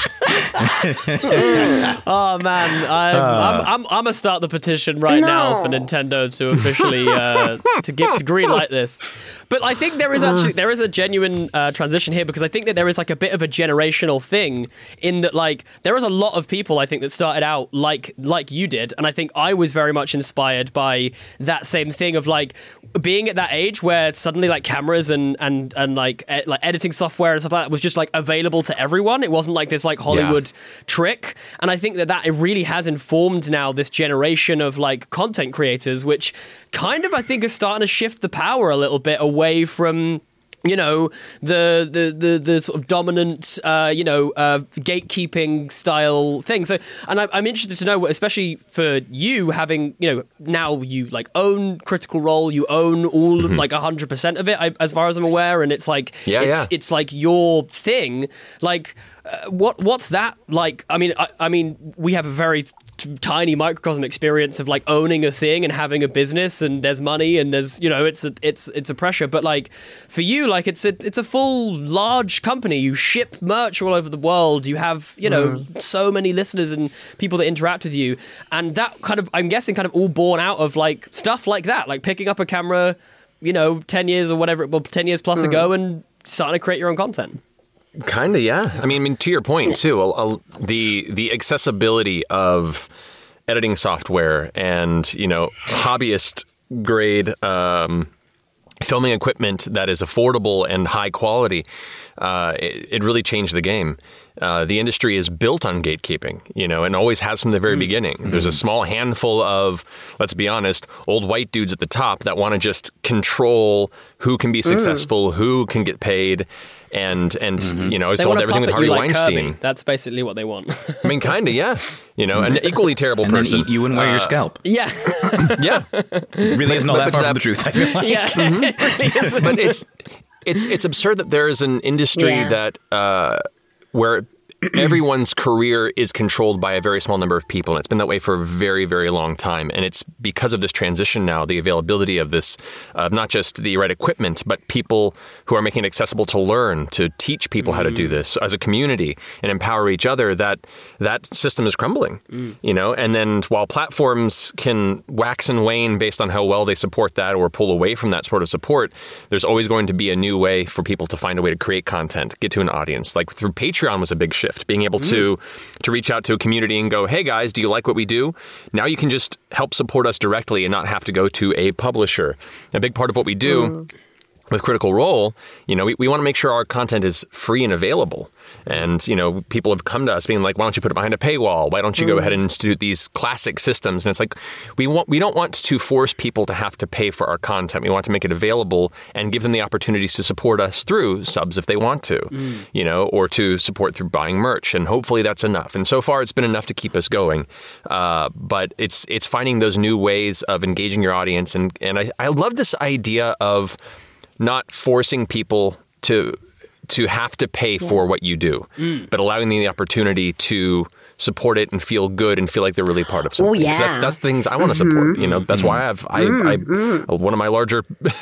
Oh man, I'm, I'm, I'm, I'm gonna start the petition right No. now for Nintendo to officially uh, to give to green light this. But I think there is actually there is a genuine uh, transition here because I think that there is like a bit of a generational thing in that like there is a lot of people I think that started out like like you did, and I think I was very much inspired by that same thing of like being at that age where suddenly like cameras and and and like e- like editing software and stuff like that was just like available to everyone. It wasn't like this like Hollywood trick, and I think that that it really has informed now this generation of like content creators, which kind of I think is starting to shift the power a little bit away from, you know, the the the, the sort of dominant, uh, you know, uh, gatekeeping style thing. So, and I, I'm interested to know, especially for you having, you know, now you like own Critical Role, you own all Mm-hmm. like a hundred percent of it, I, as far as I'm aware, and it's like, Yeah, it's, yeah. it's like your thing, like. Uh, what what's that like? I mean, I, I mean, we have a very t- tiny microcosm experience of like owning a thing and having a business, and there's money, and there's you know, it's a it's it's a pressure. But like for you, like it's a it's a full large company. You ship merch all over the world. You have you know so many listeners and people that interact with you, and that kind of I'm guessing kind of all born out of like stuff like that, like picking up a camera, you know, ten years or whatever, well, ten years plus ago, and starting to create your own content. Kind of, yeah. I mean, I mean, to your point too, I'll, I'll, the the accessibility of editing software and you know hobbyist grade um, filming equipment that is affordable and high quality, uh, it, it really changed the game. Uh, the industry is built on gatekeeping, you know, and always has from the very beginning. There's a small handful of, let's be honest, old white dudes at the top that want to just control who can be successful, who can get paid. And, and you know, I They sold want to everything with puppet Harvey you like Weinstein. Kirby. That's basically what they want. I mean, kind of, yeah. You know, an equally terrible And person. then eat you and wear your scalp. yeah, Yeah. It really isn't all but- that but far that- from the truth. I feel like. yeah. It really isn't. But it's it's it's absurd that there is an industry Yeah. that uh, where everyone's career is controlled by a very small number of people, and it's been that way for a very, very long time. And it's because of this transition now, the availability of this, of not just the right equipment, but people who are making it accessible to learn, to teach people how to do this as a community and empower each other. That that system is crumbling, you know. And then while platforms can wax and wane based on how well they support that or pull away from that sort of support, there's always going to be a new way for people to find a way to create content, get to an audience. Like through Patreon was a big shift. Being able to to reach out to a community and go, hey guys, do you like what we do? Now you can just help support us directly and not have to go to a publisher. A big part of what we do with Critical Role, you know, we, we want to make sure our content is free and available. And, you know, people have come to us being like, why don't you put it behind a paywall? Why don't you go ahead and institute these classic systems? And it's like, we want we don't want to force people to have to pay for our content. We want to make it available and give them the opportunities to support us through subs if they want to, you know, or to support through buying merch. And hopefully that's enough. And so far it's been enough to keep us going. Uh, but it's it's finding those new ways of engaging your audience. And, and I, I love this idea of not forcing people to to have to pay for what you do, Mm. but allowing them the opportunity to support it and feel good and feel like they're really part of something. Oh, yeah. 'Cause That's, that's things I want to support. You know, that's why I have, I, I, one of my larger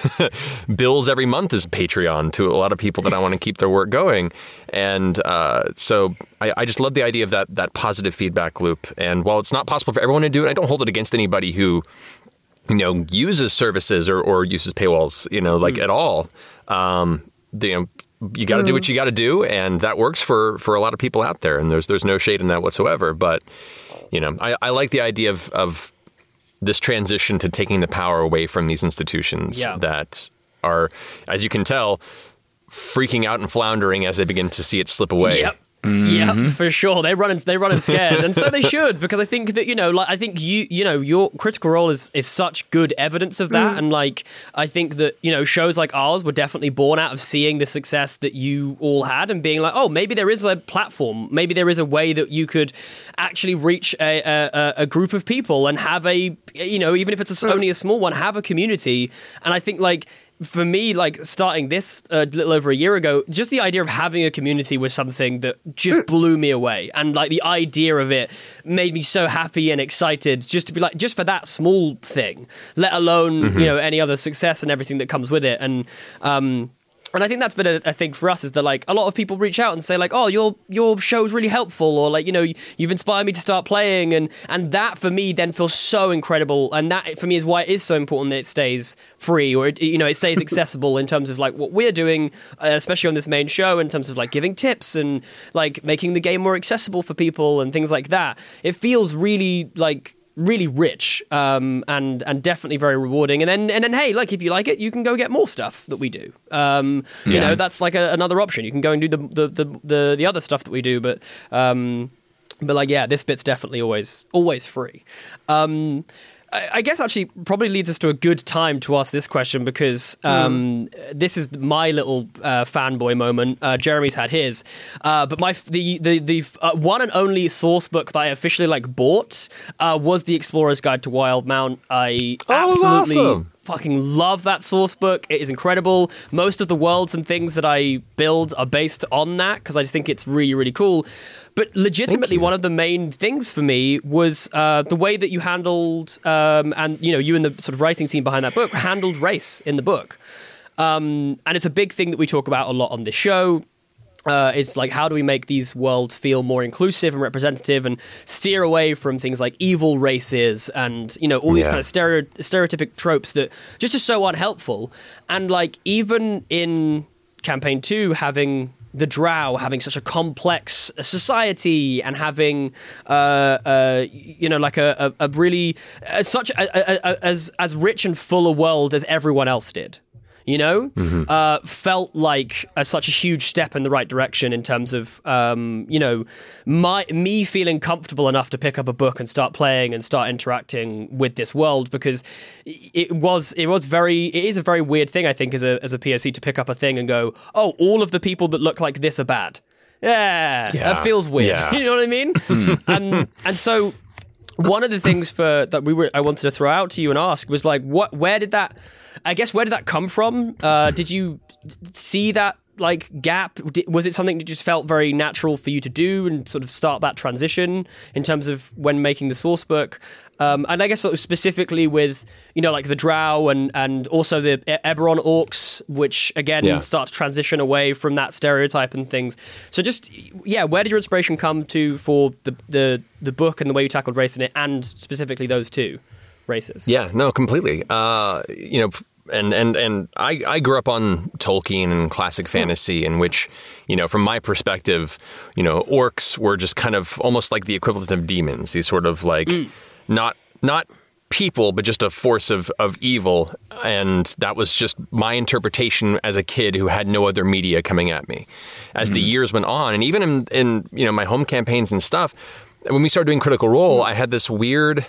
bills every month is Patreon to a lot of people that I want to keep their work going. And uh, so I, I just love the idea of that, that positive feedback loop. And while it's not possible for everyone to do it, I don't hold it against anybody who, you know, uses services or, or uses paywalls, you know, like mm. at all. Um, the, you know, you got to mm. do what you got to do, and that works for, for a lot of people out there. And there's there's no shade in that whatsoever. But you know, I, I like the idea of of this transition to taking the power away from these institutions yeah. that are, as you can tell, freaking out and floundering as they begin to see it slip away. Yep. Mm-hmm. Yep, for sure. They run and they run and scared, and so they should, because I think that you know, like I think you, you know, your Critical Role is is such good evidence of that, mm. and like I think that you know, shows like ours were definitely born out of seeing the success that you all had and being like, oh, maybe there is a platform, maybe there is a way that you could actually reach a a, a group of people and have a, you know, even if it's a, only a small one, have a community, and I think like. For me, like starting this a uh, little over a year ago, just the idea of having a community was something that just blew me away. And like the idea of it made me so happy and excited just to be like, just for that small thing, let alone, mm-hmm. you know, any other success and everything that comes with it. And, um, And I think that's been a, a thing for us is that like a lot of people reach out and say like, oh, your your show's really helpful, or like, you know, you've inspired me to start playing, and and that for me then feels so incredible, and that for me is why it is so important that it stays free, or it, you know, it stays accessible in terms of like what we're doing, uh, especially on this main show, in terms of like giving tips and like making the game more accessible for people and things like that. It feels really like. really rich um, and and definitely very rewarding. And then and then hey, like if you like it, you can go get more stuff that we do. Um, yeah. You know, that's like a, another option. You can go and do the the, the the the other stuff that we do, but um, but like yeah, this bit's definitely always always free. Um, I guess actually probably leads us to a good time to ask this question, because um, mm. this is my little uh, fanboy moment. Uh, Jeremy's had his, uh, but my the the the uh, one and only source book that I officially like bought uh, was the Explorer's Guide to Wildemount. I oh, absolutely awesome. fucking love that source book. It is incredible. Most of the worlds and things that I build are based on that because I just think it's really really cool. But legitimately, one of the main things for me was uh, the way that you handled, um, and you know, you and the sort of writing team behind that book handled race in the book. Um, and it's a big thing that we talk about a lot on this show. Uh, is like, how do we make these worlds feel more inclusive and representative, and steer away from things like evil races and, you know, all these yeah. kind of stereo- stereotypic tropes that just are so unhelpful. And like, even in campaign two, having the Drow having such a complex society and having, uh, uh, you know, like a, a, a really uh, such a, a, a, as as rich and full a world as everyone else did. You know, mm-hmm. uh, felt like a, such a huge step in the right direction in terms of, um, you know, my me feeling comfortable enough to pick up a book and start playing and start interacting with this world, because it was it was very it is a very weird thing, I think, as a as a P O C to pick up a thing and go, oh, all of the people that look like this are bad. Yeah, yeah. that feels weird. Yeah. You know what I mean? and and so one of the things for that we were I wanted to throw out to you and ask was like, what where did that I guess where did that come from? Uh, did you see that like gap? Did, was it something that just felt very natural for you to do and sort of start that transition in terms of when making the source book? Um, and I guess sort of specifically with, you know, like the Drow and, and also the Eberron Orcs, which again yeah. start to transition away from that stereotype and things. So just, yeah, where did your inspiration come to for the, the, the book and the way you tackled race in it, and specifically those two races? Yeah, no, completely. Uh, you know, And and and I, I grew up on Tolkien and classic fantasy, in which, you know, from my perspective, you know, orcs were just kind of almost like the equivalent of demons. These sort of like mm. not not people, but just a force of, of evil. And that was just my interpretation as a kid who had no other media coming at me. As mm. the years went on, and even in, in you know my home campaigns and stuff, when we started doing Critical Role, mm. I had this weird.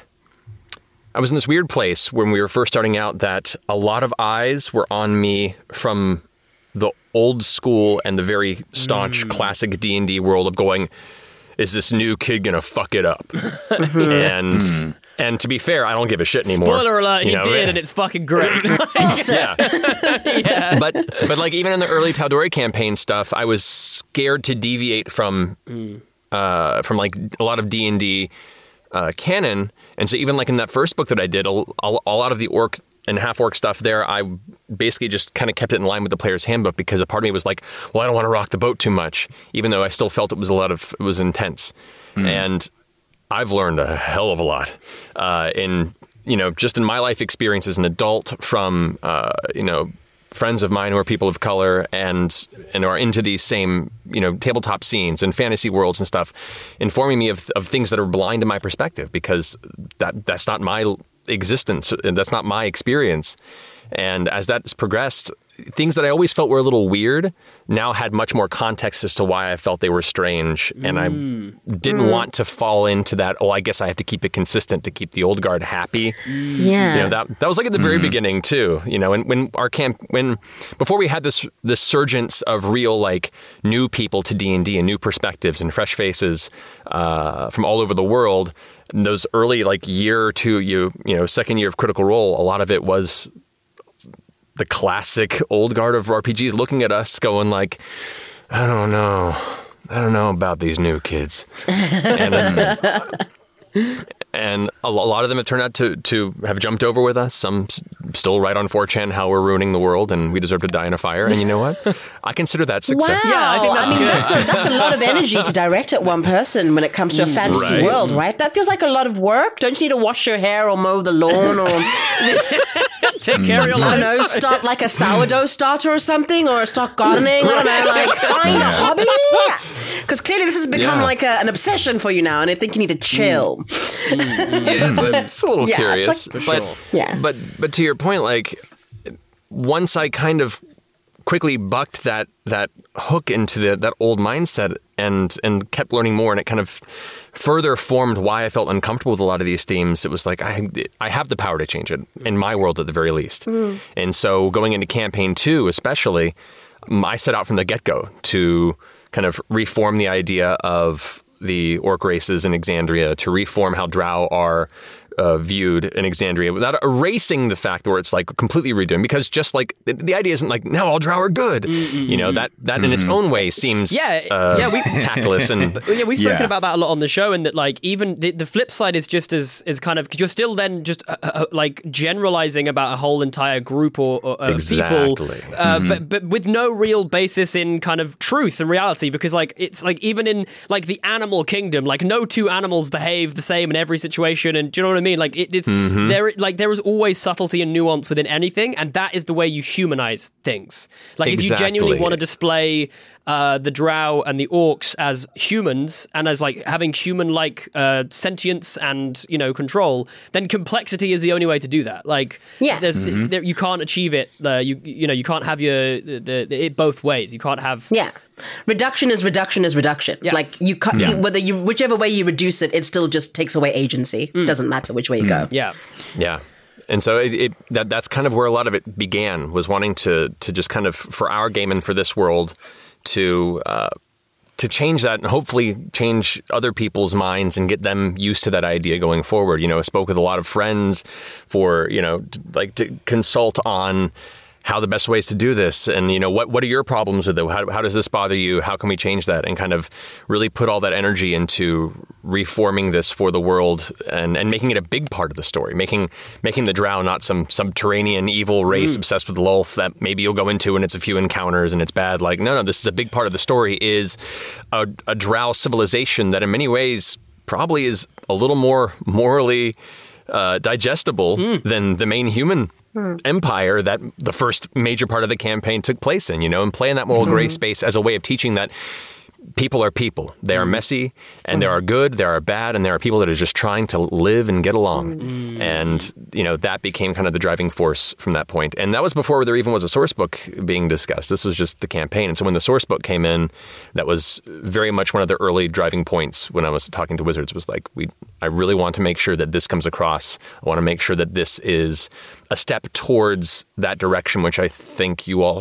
I was in this weird place when we were first starting out that a lot of eyes were on me from the old school and the very staunch mm. classic D and D world of going, is this new kid going to fuck it up? and mm. And to be fair, I don't give a shit anymore. Spoiler alert, you he know? did, and it's fucking great. yeah. yeah. But but like even in the early Tal'Dorei campaign stuff, I was scared to deviate from mm. uh, from like a lot of D and D uh, canon, and so even like in that first book that I did, a, a, a lot of the orc and half orc stuff there, I basically just kind of kept it in line with the player's handbook because a part of me was like, well, I don't want to rock the boat too much, even though I still felt it was a lot of it was intense, mm. and I've learned a hell of a lot uh, in, you know, just in my life experience as an adult from, uh, you know, friends of mine who are people of color and and are into these same, you know, tabletop scenes and fantasy worlds and stuff, informing me of, of things that are blind to my perspective because that that's not my existence. That's not my experience. And as that's progressed, things that I always felt were a little weird now had much more context as to why I felt they were strange. And I didn't mm. want to fall into that, oh, I guess I have to keep it consistent to keep the old guard happy. Yeah. You know, that that was like at the very mm. beginning too. You know, when when our camp when before we had this this surgence of real like new people to D and D and new perspectives and fresh faces uh, from all over the world, those early like year or two, you you know, second year of Critical Role, a lot of it was the classic old guard of R P Gs looking at us going like, I don't know. I don't know about these new kids. and, um, and a lot of them have turned out to, to have jumped over with us. Some still write on four chan how we're ruining the world and we deserve to die in a fire. And you know what? I consider that success. Wow. Yeah, I think that's I mean, good. that's a, that's a lot of energy to direct at one person when it comes to a fantasy right. world, right? That feels like a lot of work. Don't you need to wash your hair or mow the lawn or take care of your I life? don't know, start like a sourdough starter or something, or start gardening. I don't know, like find a hobby. Because clearly this has become Yeah. like a, an obsession for you now, and I think you need to chill. Yeah, it's, a, it's a little Yeah, curious. it's but, Yeah. but but to your point, like once I kind of quickly bucked that that hook into the, that old mindset and and kept learning more, and it kind of further formed why I felt uncomfortable with a lot of these themes. It was like I I have the power to change it in my world at the very least. Mm. And so going into campaign two, especially, I set out from the get-go to kind of reform the idea of the orc races in Exandria, to reform how drow are uh, viewed in Exandria without erasing the fact where it's like completely redoing, because just like the, the idea isn't like now all drow are good. Mm-hmm. You know, that that in its own way seems yeah, uh, yeah, we, tactless and yeah, we've spoken Yeah. about that a lot on the show, and that like even the, the flip side is just as is kind of, because you're still then just uh, uh, like generalizing about a whole entire group or, or uh, Exactly. people, uh, Mm-hmm. but but with no real basis in kind of truth and reality, because like it's like even in like the animal kingdom, like no two animals behave the same in every situation, and do you know what I mean? Like it is Mm-hmm. there like there is always subtlety and nuance within anything, and that is the way you humanize things. Like if you genuinely Exactly. want to display uh, the drow and the orcs as humans and as like having human-like uh, sentience and, you know, control, then complexity is the only way to do that. Like, Yeah. there's, there, you can't achieve it. Uh, you you know, you can't have your the, the, it both ways. You can't have Yeah. Reduction is reduction is reduction. Yeah. Like you cut Yeah. you, whether you whichever way you reduce it, it still just takes away agency. Mm. Doesn't matter which way you go. yeah. Yeah. And so it, it that that's kind of where a lot of it began, was wanting to to just kind of, for our game and for this world, to uh, to change that and hopefully change other people's minds and get them used to that idea going forward. You know, I spoke with a lot of friends for, you know, t- like to consult on how the best ways to do this, and you know, what what are your problems with it? How, how does this bother you? How can we change that? And kind of really put all that energy into reforming this for the world, and, and making it a big part of the story, making making the drow not some subterranean evil race mm. obsessed with Lolth that maybe you'll go into and it's a few encounters and it's bad. Like, no, no, this is a big part of the story, is a, a drow civilization that in many ways probably is a little more morally uh, digestible mm. than the main human empire that the first major part of the campaign took place in, you know, and playing that moral mm-hmm. gray space as a way of teaching that people are people. They are messy, and there are good, there are bad, and there are people that are just trying to live and get along. Mm. And, you know, that became kind of the driving force from that point. And that was before there even was a source book being discussed. This was just the campaign. And so when the source book came in, that was very much one of the early driving points when I was talking to Wizards, was like, we, I really want to make sure that this comes across. I want to make sure that this is a step towards that direction, which I think you all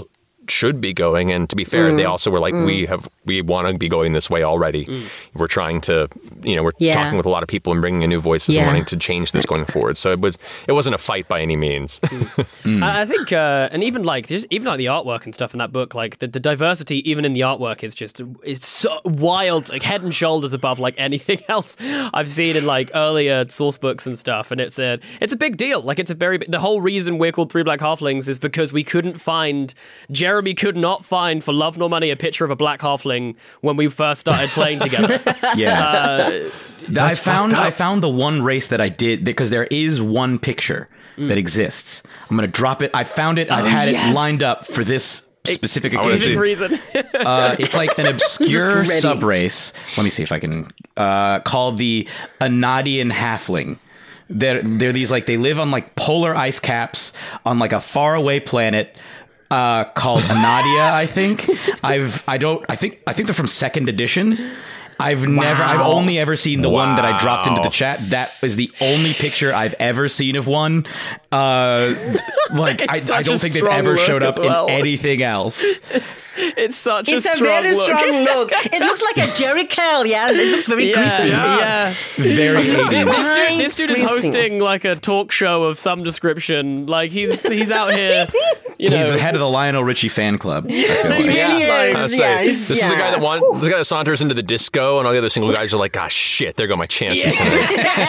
should be going. And to be fair, Mm. they also were like, Mm. we have we want to be going this way already. Mm. We're trying to, you know, we're Yeah. talking with a lot of people and bringing in new voices Yeah. and wanting to change this going forward. So it was it wasn't a fight by any means. I I think, uh, and even like just even like the artwork and stuff in that book, like the, the diversity even in the artwork is just is so wild, like head and shoulders above like anything else I've seen in like earlier source books and stuff. And it's a it's a big deal. Like it's a very big, the whole reason we're called Three Black Halflings is because we couldn't find Jeremy could not find for love nor money a picture of a black halfling when we first started playing together. Yeah. Uh, I found I found the one race that I did because there is one picture Mm. that exists. I'm gonna drop it. I found it. I've had yes. it lined up for this specific I wanna occasion. see. reason. Uh, it's like an obscure ready. sub race. Let me see if I can uh, called the Anadian Halfling. They're they're these like they live on like polar ice caps on like a faraway planet. Uh, called Anadia, I think. I've I don't I think I think they're from second edition. I've never I've only ever seen the one that I dropped into the chat. That is the only picture I've ever seen of one. Uh, like I, It's I such don't a think they've strong ever look showed up as well. in anything else. It's such It's a a strong very look. strong look. It looks like a Jerry Curl, yes. It looks very Yeah, greasy. yeah. Very This, eighties. this dude, this dude is Greasy. hosting like a talk show of some description. Like he's he's out here, you know. He's the head of the Lionel Richie fan club. I feel like. He really Yeah, I is. say, Yeah, he's- this is the yeah. guy that want, this guy that saunters into the disco, and all the other single guys are like, "Ah, shit, there go my chances tonight."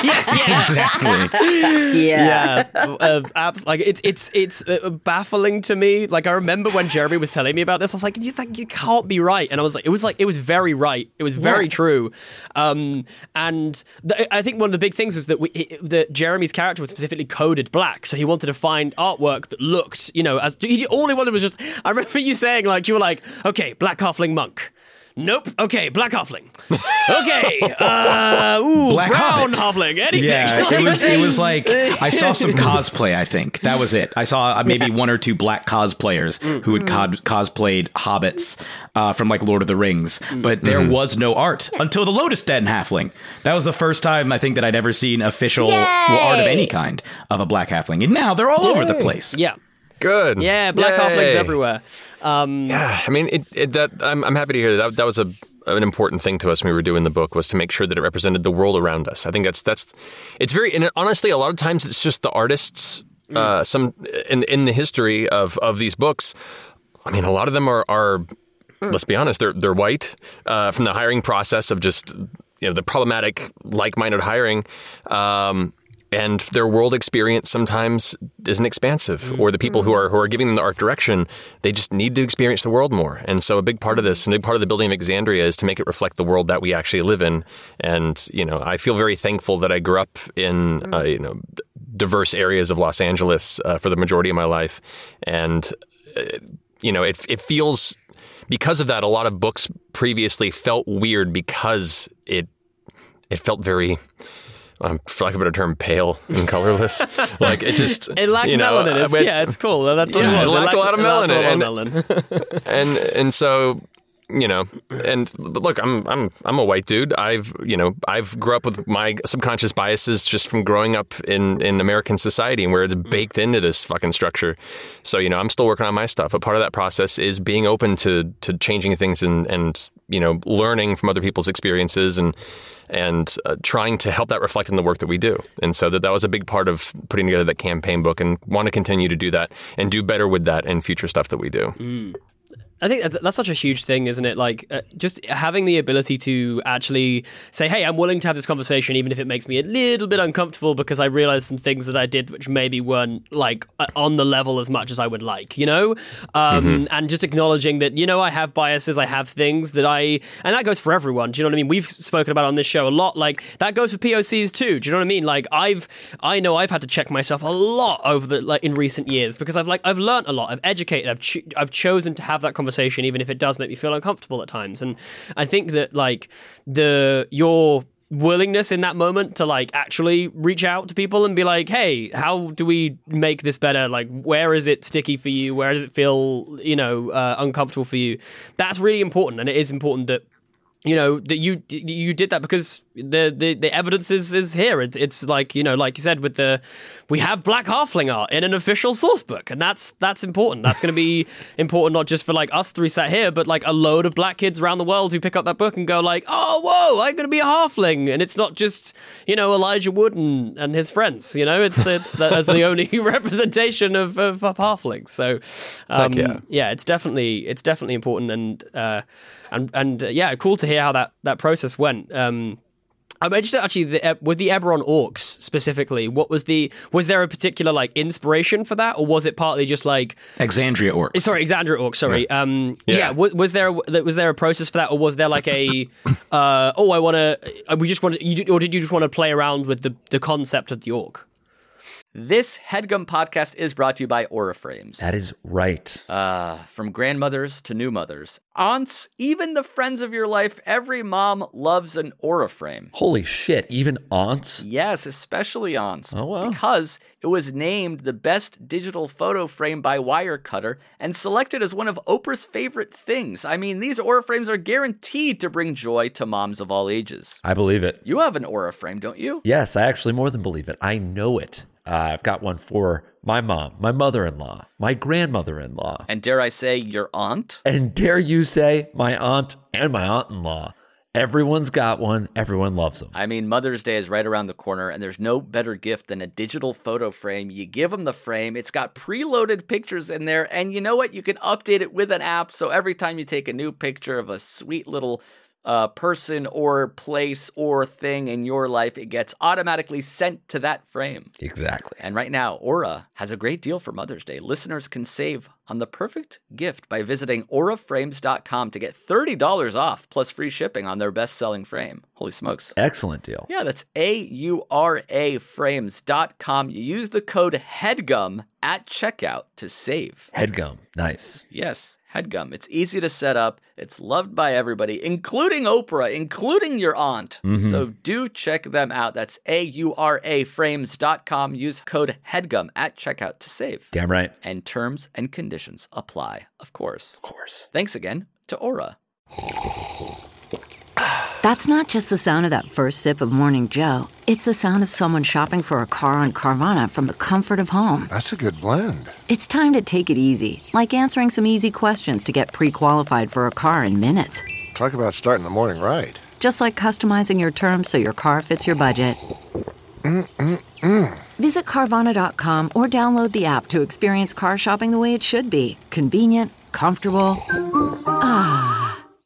Exactly. Yeah. Yeah, uh, abs- like it's it's it's uh, baffling to me. Like I remember when Jeremy was telling me about this, I was like, "You think you can't be right?" And I was like, "It was like it was very right. It was very Yeah. true." Um, and th- I think one of the big things was that we it, that Jeremy's character was specifically coded black, so he wanted to find artwork that looked, you know, as he, all he wanted was just. I remember you saying like you were like, "Okay, black halfling monk." Nope. Okay, black halfling. Okay. Uh, ooh, Black brown hobbit. halfling. Anything. Yeah, it was it was like I saw some cosplay. I think that was it. I saw uh, maybe one or two black cosplayers who had cod- cosplayed hobbits uh, from like Lord of the Rings, but there was no art until the Lotus Den halfling. That was the first time I think that I'd ever seen official well, art of any kind of a black halfling, and now they're all over the place. Yeah. Good. Yeah, black Yay. halflings everywhere. Um, Yeah, I mean, it, it, that I'm, I'm happy to hear that. That, that was a, an important thing to us when we were doing the book, was to make sure that it represented the world around us. I think that's that's it's very, and honestly, a lot of times it's just the artists. Uh, some in in the history of of these books, I mean, a lot of them are are. Let's be honest, they're they're white uh, from the hiring process of just, you know, the problematic like-minded hiring. Um, And their world experience sometimes isn't expansive, or the people who are who are giving them the art direction, they just need to experience the world more. And so, a big part of this, and a big part of the building of Exandria, is to make it reflect the world that we actually live in. And you know, I feel very thankful that I grew up in uh, you know diverse areas of Los Angeles uh, for the majority of my life, and uh, you know, it it feels because of that, a lot of books previously felt weird because it it felt very. Um, for lack of a better term, pale and colorless. Like it just, it lacked you know, melanin. It's, I mean, yeah, it's cool. That's what yeah, it was. it lacked a lot of it lacked melanin, a lot of melanin. and and so you know, and but look, I'm I'm I'm a white dude. I've you know I've grew up with my subconscious biases just from growing up in, in American society, and where it's baked into this fucking structure. So you know, I'm still working on my stuff. But part of that process is being open to to changing things and and you know learning from other people's experiences and. and uh, trying to help that reflect in the work that we do. And so that, that was a big part of putting together that campaign book, and want to continue to do that and do better with that in future stuff that we do. Mm. I think that's, that's such a huge thing, isn't it? Like, uh, just having the ability to actually say, hey, I'm willing to have this conversation, even if it makes me a little bit uncomfortable, because I realized some things that I did which maybe weren't, like, uh, on the level as much as I would like, you know? Um, Mm-hmm. And just acknowledging that, you know, I have biases, I have things that I... And that goes for everyone, do you know what I mean? We've spoken about on this show a lot, like, that goes for P O Cs too, do you know what I mean? Like, I've... I know I've had to check myself a lot over the, like, in recent years, because I've, like, I've learned a lot, I've educated, I've, ch- I've chosen to have that conversation, even if it does make me feel uncomfortable at times. And I think that like the your willingness in that moment to like actually reach out to people and be like, hey, how do we make this better? Like, where is it sticky for you? Where does it feel, you know, uh, uncomfortable for you? That's really important. And it is important that you know, that you you did that because the the, the evidence is, is here. It, it's like, you know, like you said, with the we have Black Halfling art in an official source book, and that's that's important. That's going to be important not just for like us three sat here, but like a load of black kids around the world who pick up that book and go like, oh, whoa, I'm going to be a halfling, and it's not just, you know, Elijah Wood and, and his friends. You know, it's it's that as the only representation of, of, of halflings. So, um, yeah. yeah, it's definitely it's definitely important, and uh, and and uh, yeah, cool to hear how that, that process went. Um, I'm interested actually the, with the Eberron orcs specifically. What was the was there a particular like inspiration for that, or was it partly just like Exandria orcs? Sorry, Exandria orcs. Sorry. Yeah. Um, Yeah. yeah. Was, was there was there a process for that, or was there like a uh, oh I want to we just want you or did you just want to play around with the the concept of the orc? This HeadGum podcast is brought to you by Aura Frames. That is right. Uh, from grandmothers to new mothers, aunts, even the friends of your life, every mom loves an Aura Frame. Holy shit, even aunts? Yes, especially aunts. Oh, wow. Because it was named the best digital photo frame by Wirecutter and selected as one of Oprah's favorite things. I mean, these Aura Frames are guaranteed to bring joy to moms of all ages. I believe it. You have an Aura Frame, don't you? Yes, I actually more than believe it. I know it. Uh, I've got one for my mom, my mother-in-law, my grandmother-in-law. And dare I say, your aunt? And dare you say, my aunt and my aunt-in-law. Everyone's got one. Everyone loves them. I mean, Mother's Day is right around the corner, and there's no better gift than a digital photo frame. You give them the frame. It's got preloaded pictures in there, and you know what? You can update it with an app, so every time you take a new picture of a sweet little uh, person or place or thing in your life, it gets automatically sent to that frame. Exactly. And right now, Aura has a great deal for Mother's Day. Listeners can save on the perfect gift by visiting aura frames dot com to get thirty dollars off plus free shipping on their best-selling frame. Holy smokes. Excellent deal. Yeah, that's A U R A frames dot com. You use the code HEADGUM at checkout to save. HeadGum. Nice. Yes, HeadGum. It's easy to set up. It's loved by everybody, including Oprah, including your aunt. Mm-hmm. So do check them out. That's A U R A frames dot com. Use code HEADGUM at checkout to save. Damn right. And terms and conditions apply, of course. Of course. Thanks again to Aura. That's not just the sound of that first sip of Morning Joe. It's the sound of someone shopping for a car on Carvana from the comfort of home. That's a good blend. It's time to take it easy, like answering some easy questions to get pre-qualified for a car in minutes. Talk about starting the morning right. Just like customizing your terms so your car fits your budget. Mm-mm-mm. Visit Carvana dot com or download the app to experience car shopping the way it should be. Convenient, comfortable. Ah.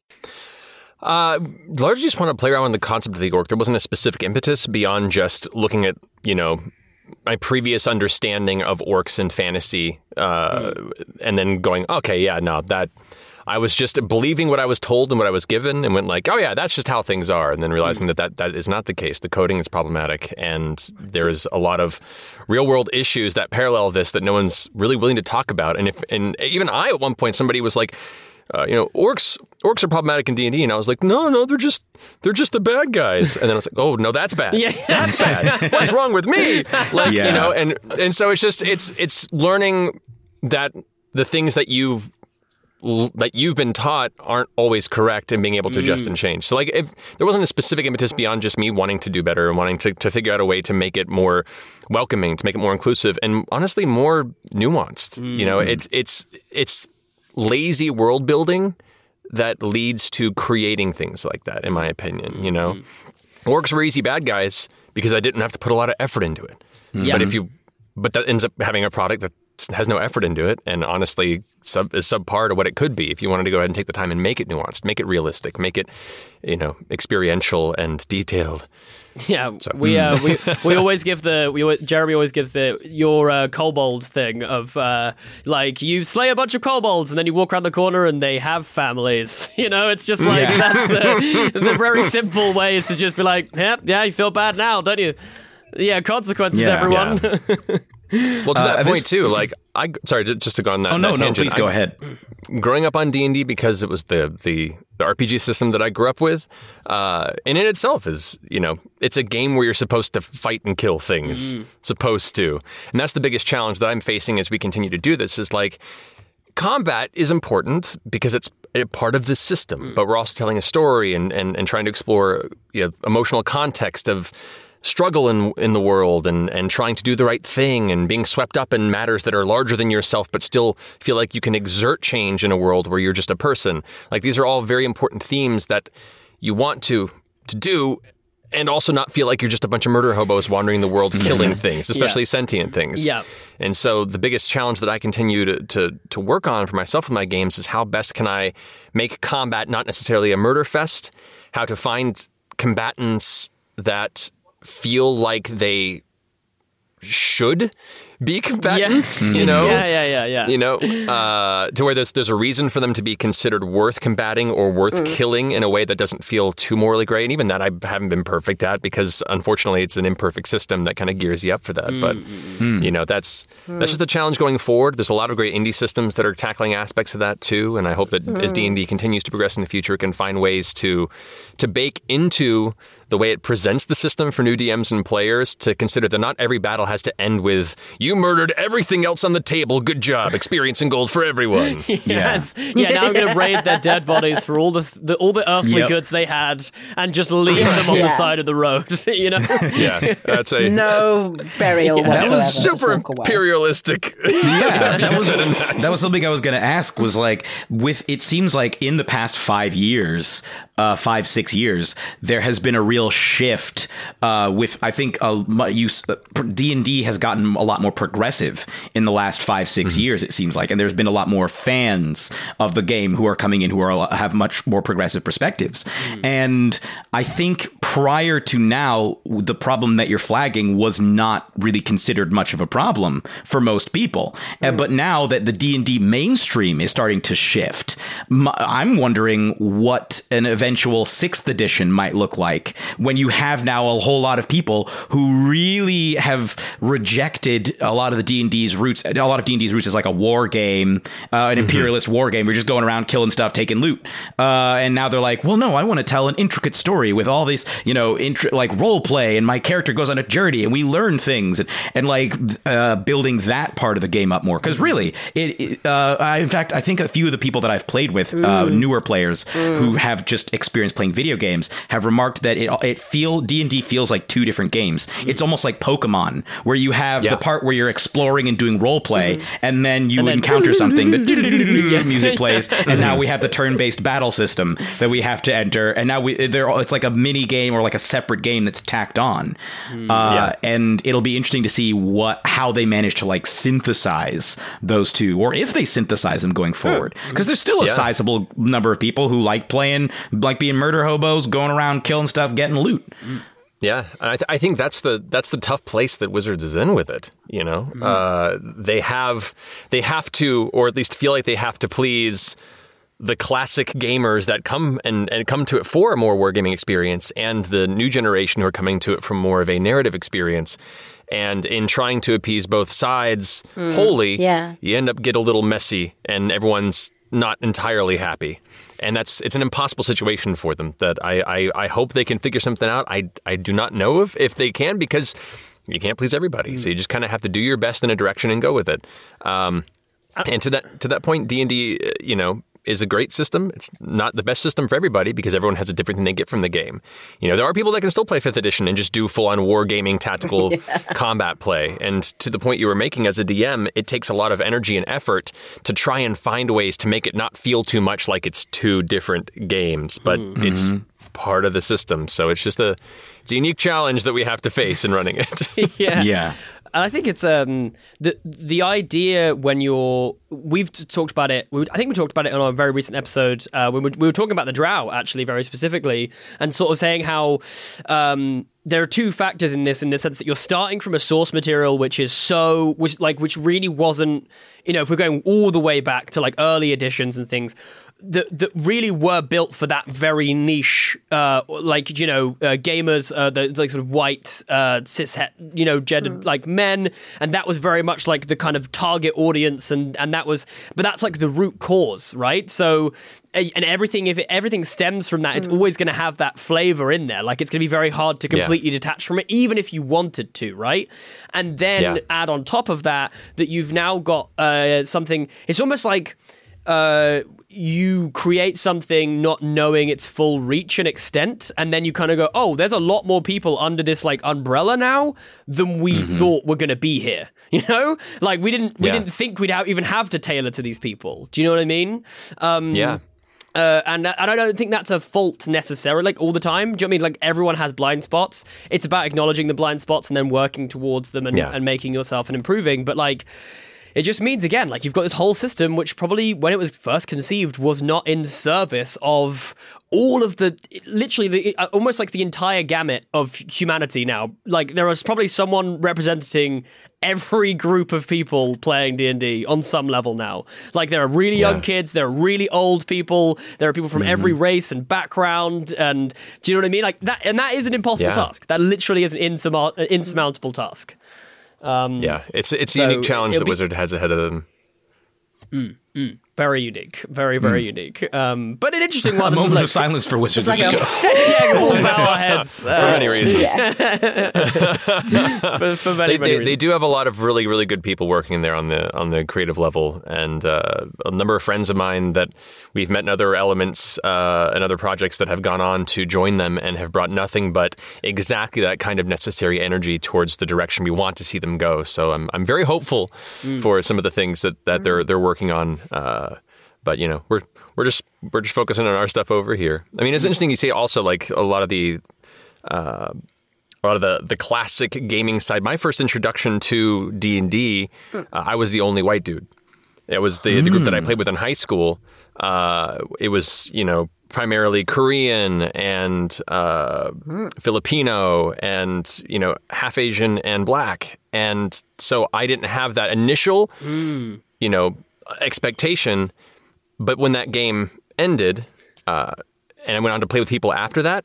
Uh, largely just want to play around with the concept of the orc. There wasn't a specific impetus beyond just looking at, you know, my previous understanding of orcs and fantasy, uh, mm. and then going, okay, yeah, no, that I was just believing what I was told and what I was given, and went like, oh yeah, that's just how things are, and then realizing mm. that, that that is not the case. The coding is problematic, and there is a lot of real world issues that parallel this that no one's really willing to talk about. And if and even I at one point somebody was like, Uh, you know, orcs orcs are problematic in D and D, and I was like, no, no, they're just they're just the bad guys. And then I was like, oh no, that's bad. Yeah. That's bad. What's wrong with me? Like, yeah. you know, and and so it's just it's it's learning that the things that you've that you've been taught aren't always correct, and being able to adjust mm. and change. So like, if there wasn't a specific impetus beyond just me wanting to do better and wanting to, to figure out a way to make it more welcoming, to make it more inclusive, and honestly more nuanced. Mm. You know, it's it's it's lazy world building that leads to creating things like that, in my opinion. You know, mm-hmm. orcs were easy bad guys because I didn't have to put a lot of effort into it. Mm-hmm. But if you, but that ends up having a product that has no effort into it, and honestly sub is subpar to what it could be if you wanted to go ahead and take the time and make it nuanced, make it realistic, make it, you know, experiential and detailed. Yeah, so, we, mm. uh, we we always give the we Jeremy always gives the your uh, kobold thing of uh, like you slay a bunch of kobolds and then you walk around the corner and they have families. You know, it's just like yeah. that's the the very simple way is to just be like, yeah, yeah, you feel bad now, don't you? Yeah, consequences, yeah, everyone. Yeah. Well, to that uh, point this... too, like I sorry, just to go on that. Oh no, that no, tangent, please go I, ahead. Growing up on D and D because it was the the the R P G system that I grew up with, uh, and in itself is, you know, it's a game where you're supposed to fight and kill things, mm. supposed to, and that's the biggest challenge that I'm facing as we continue to do this. Is like, combat is important because it's a part of the system, but we're also telling a story and, and, and trying to explore you know, emotional context of struggle in in the world and, and trying to do the right thing and being swept up in matters that are larger than yourself, but still feel like you can exert change in a world where you're just a person. Like these are all very important themes that you want to to do and also not feel like you're just a bunch of murder hobos wandering the world killing things, especially yeah. sentient things. Yeah. And so the biggest challenge that I continue to, to to work on for myself with my games is how best can I make combat not necessarily a murder fest, how to find combatants that feel like they should be combatants, yeah. you know? Yeah, yeah, yeah, yeah. You know, uh, to where there's there's a reason for them to be considered worth combating or worth mm. killing in a way that doesn't feel too morally gray. And even that I haven't been perfect at because, unfortunately, it's an imperfect system that kind of gears you up for that. Mm. But, mm. you know, that's mm. that's just a challenge going forward. There's a lot of great indie systems that are tackling aspects of that, too. And I hope that mm. as D and D continues to progress in the future, it can find ways to to bake into the way it presents the system for new D Ms and players to consider that not every battle has to end with, you murdered everything else on the table, good job, experience and gold for everyone. Yes. Yeah, yeah now I'm going to raid their dead bodies for all the, the all the earthly yep. goods they had and just leave them on yeah. the side of the road, you know? Yeah, that's a... No burial yeah. That was super imperialistic. Yeah, that was, that was something I was going to ask was like, with it seems like in the past five years... Uh, five, six years, there has been a real shift uh, with, I think, a, use, uh, D and D has gotten a lot more progressive in the last five, six mm-hmm. years, it seems like. And there's been a lot more fans of the game who are coming in who are have much more progressive perspectives. Mm. And I think prior to now, the problem that you're flagging was not really considered much of a problem for most people. Mm. Uh, but now that the D and D mainstream is starting to shift, m- I'm wondering what an event eventual sixth edition might look like when you have now a whole lot of people who really have rejected a lot of the D and D's roots. A lot of D and D's roots is like a war game, uh, an mm-hmm. imperialist war game. You're just going around killing stuff, taking loot. Uh, and now they're like, well, no, I want to tell an intricate story with all these, you know, intri- like role play, and my character goes on a journey and we learn things and, and like uh, building that part of the game up more. Because really, it, it uh, I, in fact, I think a few of the people that I've played with, mm. uh, newer players mm. who have just experience playing video games have remarked that it it feel D and D feels like two different games. It's almost like Pokemon, where you have yeah. the part where you're exploring and doing role play, mm-hmm. and then you and then encounter something that music plays, and now we have the turn-based battle system that we have to enter, and now we there it's like a mini game or like a separate game that's tacked on, mm, uh, yeah. and it'll be interesting to see what how they manage to like synthesize those two, or if they synthesize them going forward, because there's still a yeah. sizable number of people who like playing like being murder hobos, going around killing stuff, getting loot. Yeah, I, th- I think that's the that's the tough place that Wizards is in with it. You know, mm. uh, they have they have to, or at least feel like they have to please the classic gamers that come and, and come to it for a more wargaming experience, and the new generation who are coming to it from more of a narrative experience. And in trying to appease both sides mm. wholly, yeah. you end up get a little messy, and everyone's not entirely happy. And that's it's an impossible situation for them that I, I, I hope they can figure something out. I, I do not know if, if they can, because you can't please everybody. So you just kind of have to do your best in a direction and go with it. Um, and to that to that point, D and D, you know, is a great system. It's not the best system for everybody because everyone has a different thing they get from the game. You know, there are people that can still play fifth edition and just do full-on wargaming tactical yeah. combat play. And to the point you were making as a D M, it takes a lot of energy and effort to try and find ways to make it not feel too much like it's two different games, but mm-hmm. it's part of the system. So it's just a it's a unique challenge that we have to face in running it. yeah. Yeah. And I think it's um the the idea when you're we've talked about it. We, I think we talked about it on a very recent episode uh, when we, we were talking about the Drow actually very specifically, and sort of saying how um there are two factors in this in the sense that you're starting from a source material which is so which like which really wasn't, you know, if we're going all the way back to like early editions and things that that really were built for that very niche, uh, like, you know, uh, gamers, uh, the like sort of white, uh, cishet, you know, gendered mm. like men, and that was very much like the kind of target audience, and and that was, but that's like the root cause, right? So, and everything, if it, everything stems from that, it's mm. always going to have that flavor in there. Like, it's going to be very hard to completely yeah. detach from it, even if you wanted to, right? And then yeah. add on top of that that you've now got uh, something. It's almost like uh, you create something not knowing its full reach and extent, and then you kind of go, oh, there's a lot more people under this like umbrella now than we mm-hmm. thought were going to be here. You know, like we didn't we yeah. didn't think we'd ha- even have to tailor to these people. Do you know what I mean? Um, yeah. Uh, and and I don't think that's a fault necessarily, like all the time. Do you know what I mean? Like everyone has blind spots. It's about acknowledging the blind spots and then working towards them and, yeah. and making yourself and improving. But like, it just means, again, like you've got this whole system which probably when it was first conceived was not in service of all of the, literally the, almost like the entire gamut of humanity now. Like there is probably someone representing every group of people playing D and D on some level now. Like there are really yeah. young kids, there are really old people, there are people from mm-hmm. every race and background, and do you know what I mean? Like that, and that is an impossible yeah. task. That literally is an insur- insurmountable task. Um, yeah, it's it's so a unique challenge that be- Wizard has ahead of them. Mm, mm, very unique, very very mm. unique. Um, but an interesting one. A moment like, of silence for Wizards. Like a, yeah, we'll bow our heads uh, for many reasons. Yeah. for, for many, they, many they, reasons. they do have a lot of really really good people working in there on the on the creative level, and uh, a number of friends of mine that we've met in other elements uh, and other projects that have gone on to join them and have brought nothing but exactly that kind of necessary energy towards the direction we want to see them go. So I'm I'm very hopeful mm. for some of the things that, that they're they're working on, uh, but you know we're we're just we're just focusing on our stuff over here. I mean, it's interesting you see also like a lot of the uh, a lot of the the classic gaming side. My first introduction to D and D, uh, I was the only white dude. It was the, the group that I played with in high school. Uh, it was you know primarily Korean and uh, Filipino and you know half Asian and black, and so I didn't have that initial mm. you know. expectation, but when that game ended uh, and I went on to play with people after that,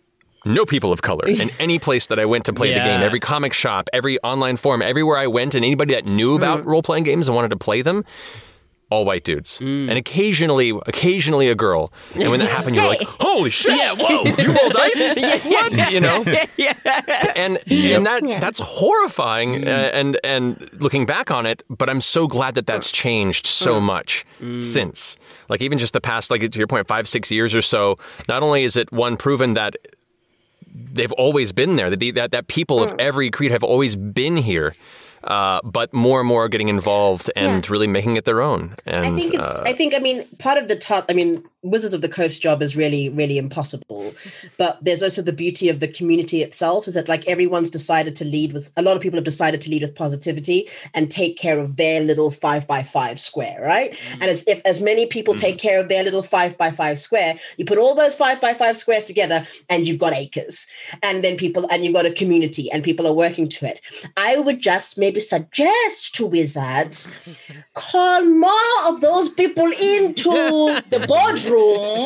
no people of color in any place that I went to play yeah. the game, every comic shop, every online forum, everywhere I went, and anybody that knew about mm. role-playing games and wanted to play them, all white dudes. Mm. And occasionally, occasionally a girl. And when that happened, you're like, holy shit, yeah, whoa, you roll dice? What? You know? Yeah. And, and that yeah. that's horrifying mm. uh, and, and looking back on it, but I'm so glad that that's changed so much mm. since. Like even just the past, like to your point, five, six years or so, not only is it one proven that they've always been there, that, that, that people of every creed have always been here, Uh, but more and more are getting involved and yeah. really making it their own. And I think it's, uh, I think, I mean, part of the top, I mean, Wizards of the Coast job is really, really impossible. But there's also the beauty of the community itself is that like everyone's decided to lead with, a lot of people have decided to lead with positivity and take care of their little five by five square, right? Mm-hmm. And as if as many people mm-hmm. take care of their little five by five square, you put all those five by five squares together and you've got acres. And then people, and you've got a community and people are working to it. I would just maybe suggest to Wizards, call more of those people into the boardroom.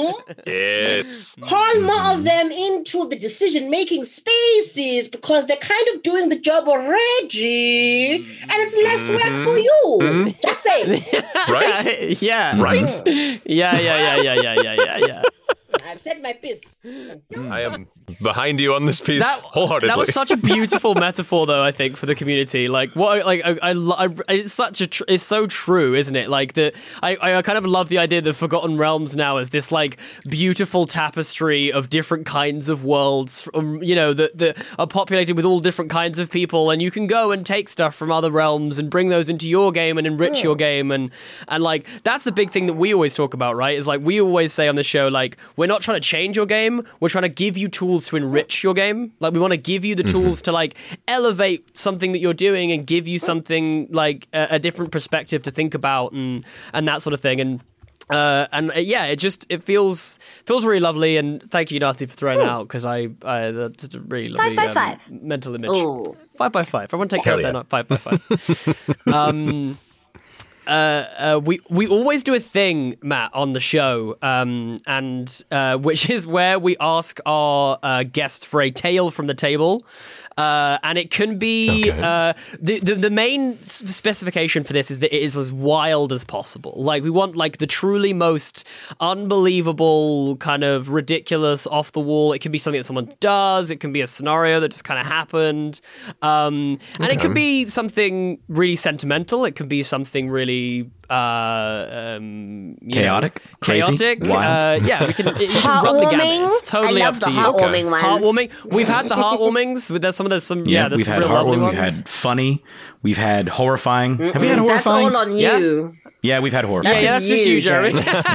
Yes. Call more of them into the decision-making spaces because they're kind of doing the job already and it's less work for you. Mm-hmm. Just saying. Right? Yeah. Right? Yeah, yeah, yeah, yeah, yeah, yeah, yeah, yeah. I've said my piece. I am behind you on this piece that, wholeheartedly. That was such a beautiful metaphor, though. I think for the community, like what, like I, I, I it's such a, tr- it's so true, isn't it? Like the, I, I kind of love the idea that Forgotten Realms now is this like beautiful tapestry of different kinds of worlds, from, you know, that that are populated with all different kinds of people, and you can go and take stuff from other realms and bring those into your game and enrich yeah. your game, and and like that's the big thing that we always talk about, right? Is like we always say on the show, like we're not trying to change your game, we're trying to give you tools to enrich your game. Like we want to give you the tools mm-hmm. to like elevate something that you're doing and give you something like a, a different perspective to think about and and that sort of thing. And uh, and uh, yeah, it just it feels feels really lovely. And thank you, Nasty, for throwing that out because I, I that's just a really lovely five by um, five. mental image. Ooh. Five by five. Everyone take care Hell of yeah. that. Not five by five. um. Uh, uh, we we always do a thing, Matt, on the show, um, and uh, which is where we ask our uh, guests for a tale from the table, uh, and it can be okay. uh, the, the the main specification for this is that it is as wild as possible. Like we want like the truly most unbelievable, kind of ridiculous, off the wall. It can be something that someone does. It can be a scenario that just kind of happened, um, and okay. it could be something really sentimental. It could be something really very uh, um, you chaotic, know, crazy, chaotic. wild. Uh, yeah, we can, you can run the gamut. It's totally I love up the to you. heartwarming ones. Heartwarming. We've had the heartwarmings. There's some of those. Some yeah. Yeah, There's we've some had real lovely heartwarming, ones. we've had funny, we've had horrifying. Mm-mm. Have we had horrifying? That's all on you. Yeah, yeah we've had horrifying. Yeah, yeah, that's just you, you, Jeremy.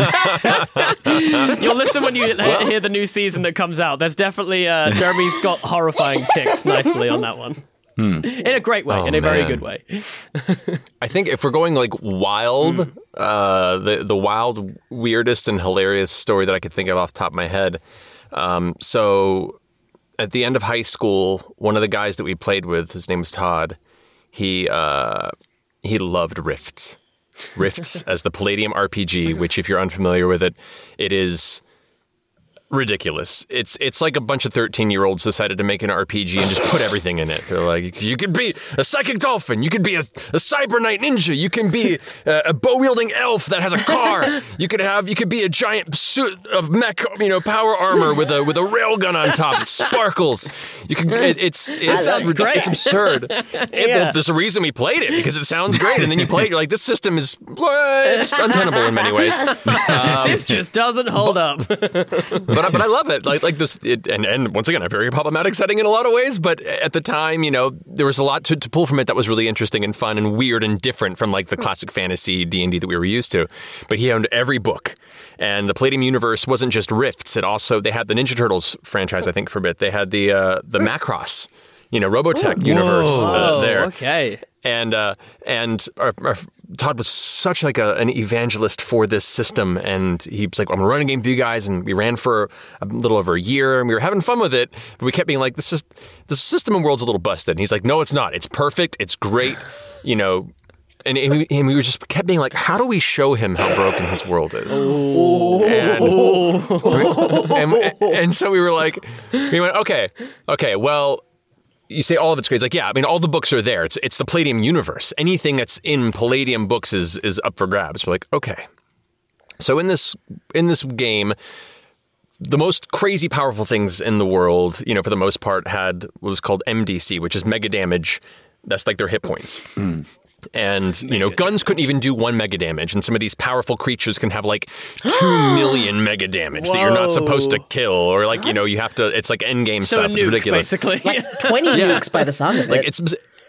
You'll listen when you well, hear the new season that comes out. There's definitely uh, Jeremy's got horrifying ticked nicely on that one. Hmm. In a great way, Oh, in a very man. good way. I think if we're going like wild, Mm. uh, the the wild, weirdest, and hilarious story that I could think of off the top of my head. Um, so at the end of high school, one of the guys that we played with, his name was Todd. He uh, he loved Rifts. Rifts as the Palladium R P G, which if you're unfamiliar with it, it is ridiculous. It's it's like a bunch of thirteen-year-olds decided to make an R P G and just put everything in it. They're like, you could be a psychic dolphin, you could be a, a cyber knight ninja, you can be a, a bow-wielding elf that has a car, you could have you could be a giant suit of mech, you know, power armor with a with a railgun on top. It sparkles. You can. It, it's it's sounds great. it's absurd. It, Yeah. well, there's a reason we played it because it sounds great, and then you play it, you're like, this system is it's untenable in many ways. Um, This just doesn't hold up. but I, but I love it. Like like this, it, and and once again, a very problematic setting in a lot of ways. But at the time, you know, there was a lot to, to pull from it that was really interesting and fun and weird and different from like the classic fantasy D and D that we were used to. But he owned every book, and the Palladium universe wasn't just Rifts. It also they had the Ninja Turtles franchise, I think, for a bit. They had the uh, the Macross, you know, Robotech Ooh. universe uh, Whoa, there. okay. And uh, and our, our, Todd was such like a, an evangelist for this system, and he was like, "I'm gonna run a game for you guys." And we ran for a little over a year, and we were having fun with it. But we kept being like, "This is the system and world's a little busted." And he's like, "No, it's not. It's perfect. It's great." You know. And, and, we, and we were just kept being like, how do we show him how broken his world is? And, and, and so we were like, we went, okay, okay, well, you say all of it's great. It's like, yeah, I mean, all the books are there. It's it's the Palladium universe. Anything that's in Palladium books is is up for grabs. We're like, okay. So in this in this game, the most crazy powerful things in the world, you know, for the most part, had what was called M D C, which is mega damage. That's like their hit points. Mm. And, you know, guns couldn't even do one mega damage. And some of these powerful creatures can have like two million mega damage that you're not supposed to kill. Or like, you know, you have to, it's like endgame so stuff. A nuke, it's ridiculous. Basically. Like twenty Yeah. nukes by the sound of it. Like it's,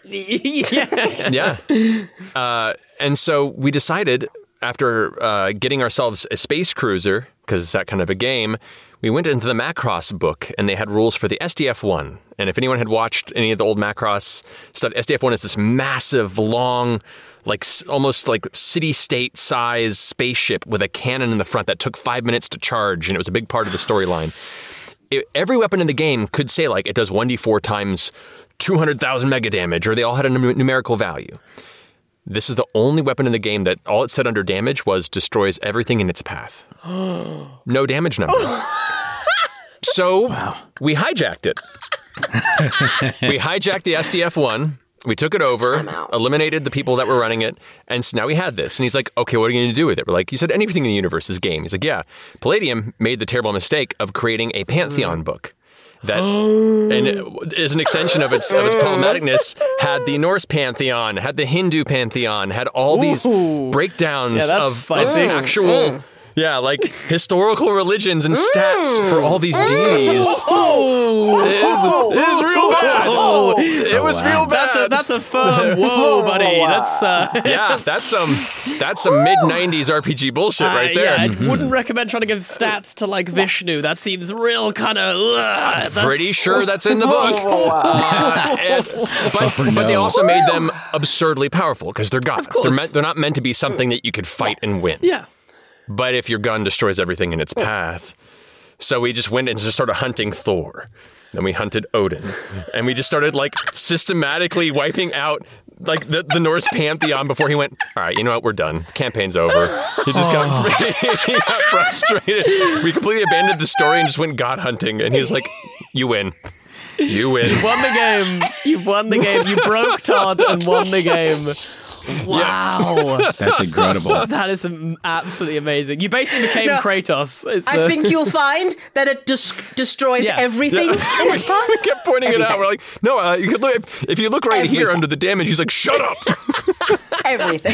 yeah. yeah. Uh, and so we decided after uh, getting ourselves a space cruiser, because it's that kind of a game, we went into the Macross book, and they had rules for the S D F one. And if anyone had watched any of the old Macross stuff, S D F one is this massive, long, like almost like city-state size spaceship with a cannon in the front that took five minutes to charge, and it was a big part of the storyline. It, every weapon in the game could say, like, it does one d four times two hundred thousand mega damage, or they all had a num- numerical value. This is the only weapon in the game that all it said under damage was destroys everything in its path. No damage number. So wow. we hijacked it. We hijacked the S D F one. We took it over, eliminated the people that were running it, and so now we had this. And he's like, okay, what are you going to do with it? We're like, you said anything in the universe is game. He's like, yeah. Palladium made the terrible mistake of creating a Pantheon book. That, and as an extension of its of its problematicness, had the Norse pantheon, had the Hindu pantheon, had all these Ooh. breakdowns yeah, of, of actual, mm. yeah, like historical religions and stats mm. for all these deities. Oh, it, is, it is real bad. Oh, it was wow. real bad. That's a that's a firm whoa, buddy. That's uh, yeah, that's some that's some mid nineties R P G bullshit uh, right there. Yeah, I wouldn't recommend trying to give stats to like Vishnu. That seems real kind of. Uh, Pretty sure that's in the book. Uh, and, but oh, no. but they also made them absurdly powerful because they're gods. They're meant, they're not meant to be something that you could fight and win. Yeah. But if your gun destroys everything in its path, so we just went and just started hunting Thor. Then we hunted Odin. And we just started like systematically wiping out like the, the Norse pantheon before he went, all right, you know what, we're done. The campaign's over. He just got, he got frustrated. We completely abandoned the story and just went god hunting. And he was like, you win. You win. You won the game. You won the game. You broke Todd and won the game. Wow. That's incredible. That is um, absolutely amazing. You basically became No, Kratos. It's I the- think you'll find that it des- destroys Yeah. everything Yeah. in its path. We kept pointing Everything. it out. We're like, no, uh, you could look. If, if you look right here Everything. under the damage, he's like, shut up. Everything.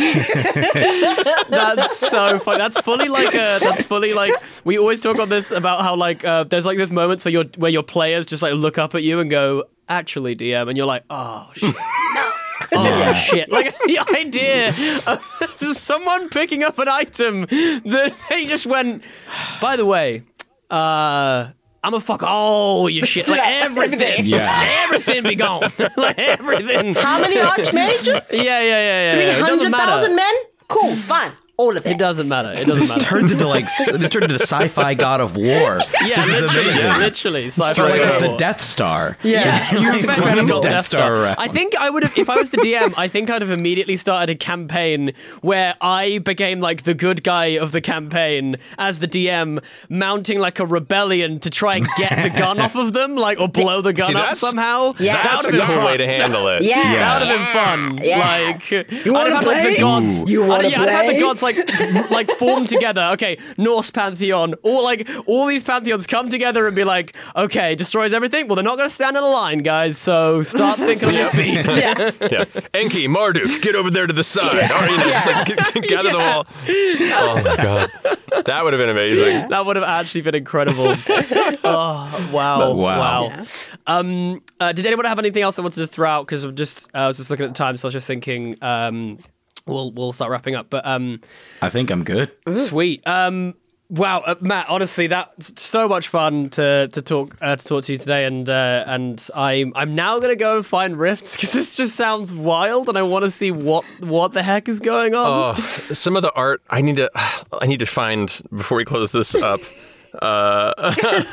That's so funny. That's fully like a. That's fully like we always talk on this about how like uh, there's like those moments where your where your players just like look up at you and go, "Actually, D M," and you're like, "Oh shit." Oh Yeah. shit! Like the idea of someone picking up an item that they just went. By the way, uh, I'm gonna fuck all your shit, like everything. Yeah. Everything be gone, like everything. How many archmages? Yeah, yeah, yeah, yeah. Three It doesn't hundred matter. thousand men? Cool, fine. All of it. It doesn't matter. It doesn't This matter. turns into like this turned into sci-fi God of War. Yeah, this is literally, amazing. yeah, literally. Straight Sci-fi up God of the War. Death Star. Yeah, you Like, expect throwing to the Death Star around. I think I would have, if I was the D M, I think I'd have immediately started a campaign where I became like the good guy of the campaign as the D M, mounting like a rebellion to try and get the gun off of them, like or blow the gun See, up that's- somehow. Yeah. That That's a would've been cool fun. way to handle it. Yeah. That would have been fun. Yeah. Like, You I'd wanna have had like play? the gods. You wanna I'd, yeah, I'd have had the play? gods like like form together. Okay, Norse pantheon, or like all these pantheons come together and be like, okay, destroys everything. Well, they're not going to stand in a line, guys. So start thinking on your feet. Yeah. Yeah. Enki, Marduk, get over there to the side. Or, you know, just like get, get- gather them all. Oh my god. That would have been amazing. That would have actually been incredible. Oh wow, Wow. wow. Um, uh, did anyone have anything else I wanted to throw out? Because I'm just, uh, I was just looking at the time, so I was just thinking, um, we'll we'll start wrapping up. But um, I think I'm good. sweet. Um, wow, uh, Matt. Honestly, that's so much fun to to talk uh, to talk to you today, and uh, and I'm I'm now gonna go and find rifts because this just sounds wild, and I want to see what what the heck is going on. Oh, some of the art I need to I need to find before we close this up. Uh,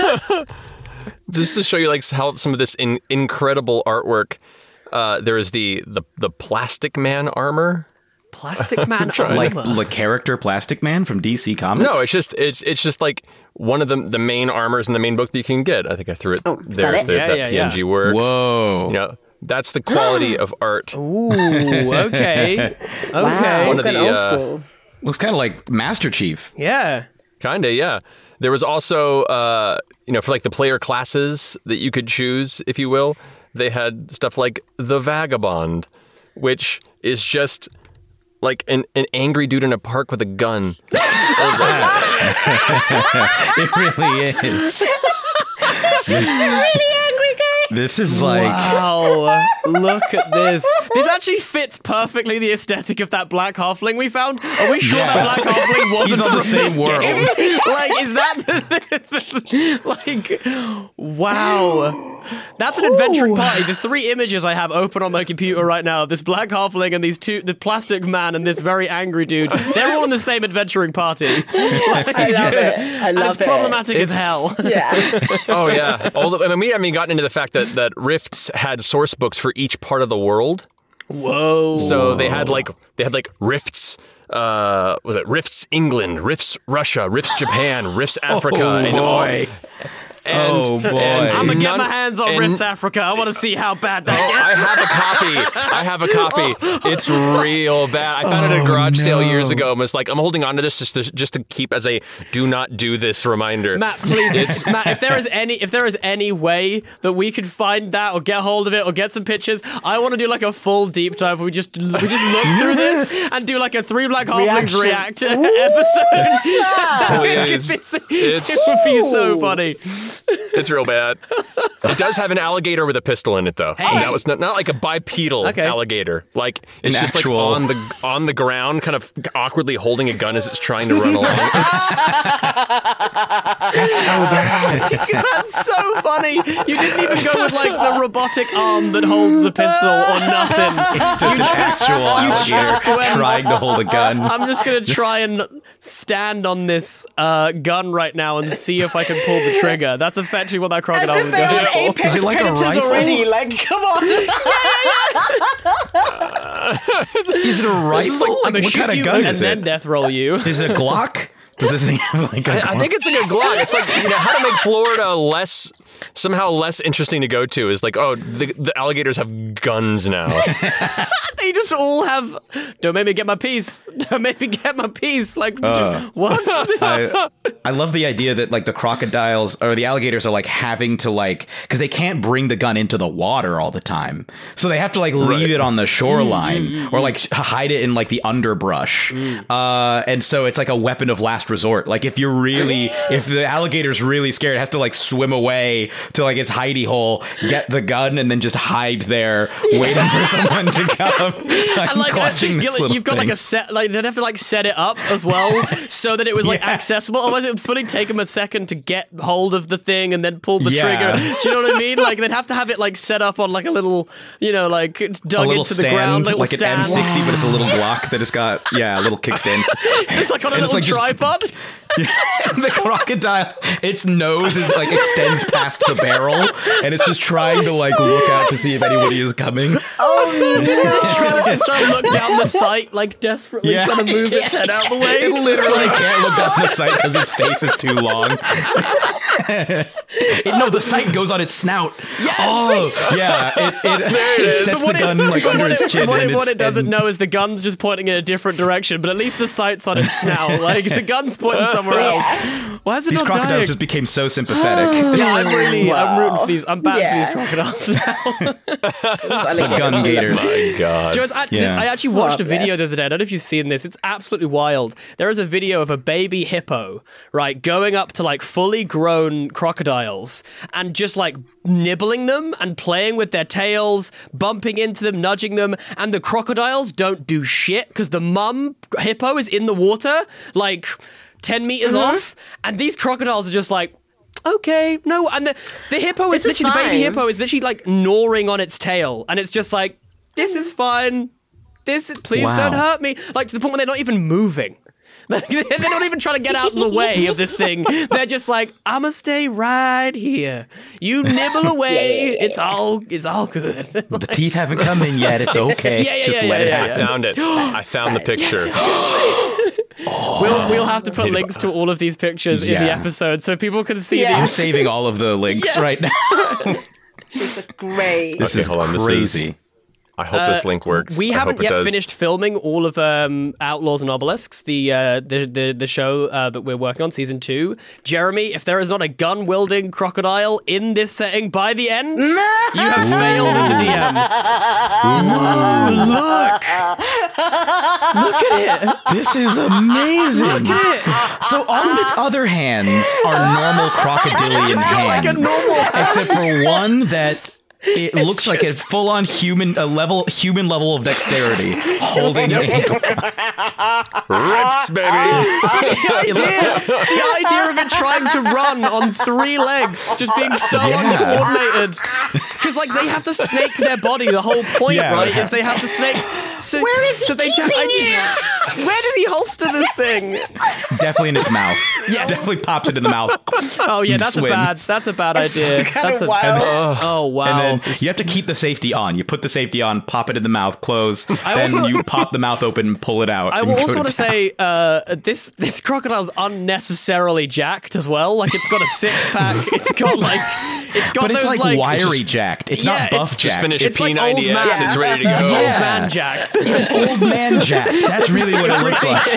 just to show you like how some of this in, incredible artwork. Uh, there is the, the the Plastic Man armor. Plastic Man armor. Like the character Plastic Man from D C Comics. No, it's just it's it's just like one of the the main armors in the main book that you can get. I think I threw it Oh, there. got If it? the, Yeah, that yeah, P N G yeah. works. Whoa. You know, that's the quality of art. Ooh, okay, okay. Wow. One of Good the, old uh, school. Looks kind of like Master Chief. Yeah. Kinda, yeah. There was also, uh, you know, for like the player classes that you could choose, if you will, they had stuff like the Vagabond, which is just like an, an angry dude in a park with a gun. It really is. Just a really angry guy. This is like Wow, look at this. This actually fits perfectly the aesthetic of that black halfling we found. Are we sure Yeah. that black halfling wasn't He's on from the same this world. game? Like, is that the, like, wow. That's an adventuring party. The three images I have open on my computer right now, this black halfling and these two, the plastic man and this very angry dude, they're all in the same adventuring party. Like, I love it. I and love it's it. problematic as hell. Yeah. Oh, yeah. All the, I mean, we haven't even gotten into the fact that, that Rifts had source books for each part of the world. Whoa. So they had like they had like Rifts. Uh, was it Rifts England, Rifts Russia, Rifts Japan, Rifts Africa, Oh, and all. boy. And, Oh, boy. and I'm gonna get none- my hands on and- Rifts Africa. I want to see how bad that Oh, I have a copy. I have a copy. It's real bad. I found it at a garage sale years ago and was like, I'm holding on to this just to, just to keep as a do not do this reminder. Matt, please, Matt. If there is any, if there is any way that we could find that or get hold of it or get some pictures, I want to do like a full deep dive. Where we just we just look through this and do like a Three Black Halflings react Reaction. episode. Please. It's- It's- it would be so funny. It's real bad. It does have an alligator with a pistol in it, though. Hey. And that was not, not like a bipedal Okay. alligator. Like it's An just actual- like on the on the ground, kind of awkwardly holding a gun as it's trying to run along. It's, That's so funny. You didn't even go with like the robotic arm that holds the pistol or nothing. It's just an actual just alligator went- trying to hold a gun. I'm just gonna try and stand on this uh, gun right now and see if I can pull the trigger. That's effectively what that As crocodile if was they were going for. apex Is it like a predators rifle? already. Like, come on. Is it a rifle? I'm Like, gonna what shoot kind of you gun and is then it? death roll you. Is it a Glock? Does this thing have like a I, I Glock? think it's like a Glock. It's like, you know, how to make Florida less somehow less interesting to go to is like, oh, the, the alligators have guns now. They just all have. Don't make me get my piece. Don't make me get my piece. Like uh, what? I, I love the idea that like the crocodiles or the alligators are like having to like because they can't bring the gun into the water all the time, so they have to like leave right. it on the shoreline mm-hmm. or like hide it in like the underbrush. Mm. Uh, and so it's like a weapon of last resort. Like if you're really if the alligator's really scared, it has to like swim away to like its hidey hole, get the gun, and then just hide there, waiting for someone to come. Like, and like clutching uh, this you, little you've got thing. like a set, like they'd have to like set it up as well, so that it was like Yeah. accessible. Otherwise, it would fully take them a second to get hold of the thing and then pull the Yeah. trigger. Do you know what I mean? Like they'd have to have it like set up on like a little, you know, like it's dug a little into stand, the ground, little like stand. an M sixty, but it's a little Glock that has got yeah, a little kickstand. It's like on a And little it's like just- tripod. And the crocodile, its nose is like extends past the barrel, and it's just trying to like look out to see if anybody is coming. Oh no! It's trying, to, it's trying to look down the sight, like desperately Yeah. trying to move its head out of the way. It literally can't look down the sight because its face is too long. It, no, the sight goes on its snout. Yes! Oh, yeah. It, it, it, is. sets But the what gun it, like what under it, its chin. What, and it, what it's- it doesn't and- know is the gun's just pointing in a different direction, but at least the sight's on its snout. Like the gun's pointing somewhere else. Why is it These not crocodiles dying? just became so sympathetic. Yeah, I'm really, Wow. I'm rooting for these. I'm bad Yeah. for these crocodiles now. The gun gators. My God. Joyce, I, this, Yeah. I actually watched Oh, a video yes. the other day. I don't know if you've seen this. It's absolutely wild. There is a video of a baby hippo, right, going up to like fully grown crocodiles and just like nibbling them and playing with their tails, bumping into them, nudging them, and the crocodiles don't do shit because the mum hippo is in the water, like ten meters Mm-hmm. off, and these crocodiles are just like, okay, no, and the, the hippo is This is literally, the baby fine. hippo is literally like gnawing on its tail, and it's just like, this is fine. This is, please Wow. don't hurt me. Like to the point where they're not even moving. Like, they're not even trying to get out of the way of this thing. They're just like, I'ma stay right here. You nibble away. It's all, it's all good. The teeth haven't come in yet. It's okay. Yeah, yeah, Just yeah, let yeah, it yeah, I found it. I found the picture. We'll we'll have to put links to all of these pictures in the Yeah. episode so people can see Yeah. I'm these. saving all of the links Yeah. right now. Great. This Okay, is hold on. This crazy. is- I hope this link works. We I haven't hope it yet does. finished filming all of um, Outlaws and Obelisks, the uh, the, the the show uh, that we're working on, season two. Jeremy, if there is not a gun wielding crocodile in this setting by the end, you have failed as a D M. Whoa, look! Look at it! This is amazing. Look at it! So all of its other hands are normal crocodilian Just got hands, like a normal hand. except for one that. It It's looks like a just- full-on human, a level, human level of dexterity, holding a Rifts, baby. the idea, the idea of it trying to run on three legs, just being so Yeah. uncoordinated. Because like they have to snake their body. The whole point, Yeah. right, is they have to snake. So, Where is he so they keeping it? Where does he holster this thing? definitely in its mouth. Yes. Definitely pops it in the mouth. Oh yeah, that's Swims. a bad. That's a bad idea. kinda That's a. wild. Oh wow. And then you have to keep the safety on. You put the safety on, pop it in the mouth, close. I then also- you pop the mouth open, and pull it out. I and will go also to want to town. say uh, this this crocodile's unnecessarily jacked as well. Like it's got a six pack. It's got like it's got But it's those like, wiry just- jacked. It's Yeah, not buff it's Just jacked. finished It's like P old ninety X. man. It's ready to go. It's Yeah. old man jacked. It's old man jacked. That's really what it looks like.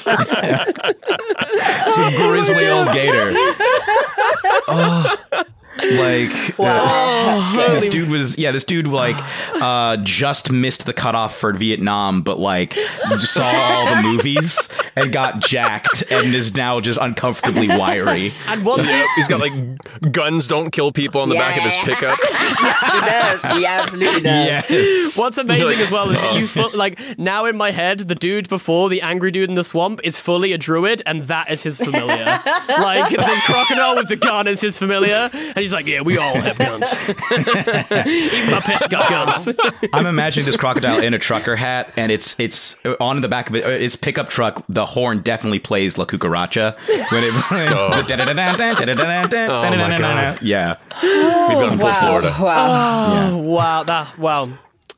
It's a grizzly old gator. Oh, like Wow. uh, this dude was yeah this dude like uh just missed the cutoff for Vietnam, but like saw all the movies and got jacked and is now just uncomfortably wiry. And what's Yeah, he's got like guns don't kill people on the back of his Yeah. pickup. He does. He absolutely does. Yes. What's amazing Like, as well is that oh. you feel like now in my head, the dude before the angry dude in the swamp is fully a druid, and that is his familiar. Like the crocodile with the gun is his familiar, and he's like, "Yeah, we all have guns. Even my pet's got guns." I'm imagining this crocodile in a trucker hat, and it's it's on the back of it. Its pickup truck. The horn definitely plays La Cucaracha when it. Oh my God. Yeah. We've got him full Wow. Florida. Wow. Oh wow, that wow.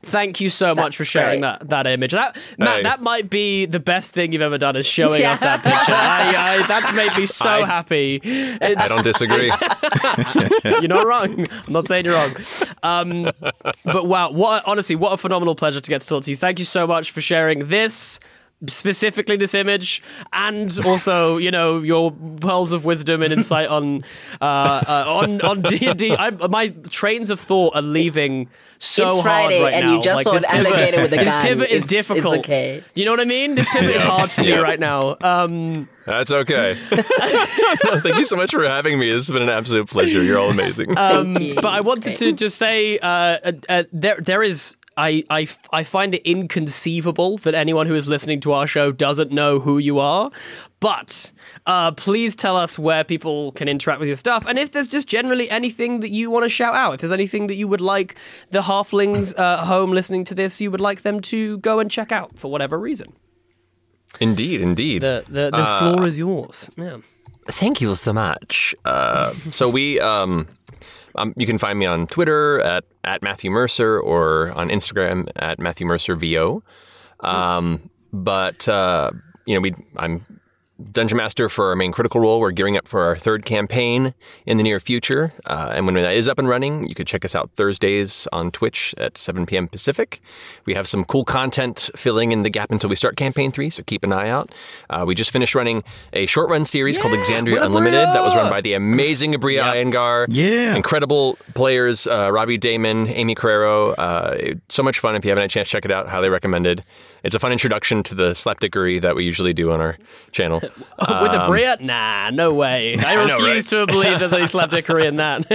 Thank you so much for sharing great. that that image. That Matt, Hey. that might be the best thing you've ever done is showing Yeah. us that picture. I, I, that's made me so I- happy. It's, I don't disagree. You're not wrong. I'm not saying you're wrong. Um, but wow, what honestly, what a phenomenal pleasure to get to talk to you. Thank you so much for sharing this. Specifically this image, and also, you know, your pearls of wisdom and insight on uh, uh, on on D and D. My trains of thought are leaving so It's hard Friday right and now. you just Like, saw this an pivot- alligator with a This gun. pivot is It's- difficult. it's okay. Do you know what I mean? This pivot is hard for me Yeah. right now. Um, That's okay. No, thank you so much for having me. This has been an absolute pleasure. You're all amazing. Um, but I wanted to just say uh, uh, uh, there there is. I, I, I find it inconceivable that anyone who is listening to our show doesn't know who you are. But uh, please tell us where people can interact with your stuff. And if there's just generally anything that you want to shout out, if there's anything that you would like the halflings uh, at home listening to this, you would like them to go and check out for whatever reason. Indeed, indeed. The, the, the Uh, floor is yours. Yeah. Thank you so much. Uh, so we, um, um, you can find me on Twitter at, at Matthew Mercer or on Instagram at Matthew Mercer V O. Um, but, uh, you know, we, I'm Dungeon Master for our main Critical Role. We're gearing up for our third campaign in the near future. Uh, and when that is up and running, you could check us out Thursdays on Twitch at seven p.m. Pacific. We have some cool content filling in the gap until we start campaign three, so keep an eye out. Uh, we just finished running a short run series called Exandria Unlimited that was run by the amazing Abria Iyengar. Yeah. Incredible players, uh, Robbie Damon, Amy Carrero. Uh, so much fun. If you haven't had a chance, check it out. Highly recommended. It's a fun introduction to the slapdickery that we usually do on our channel. With the Um, Bria? Nah, no way. I I know, refuse right? to believe there's any slapdickery in that.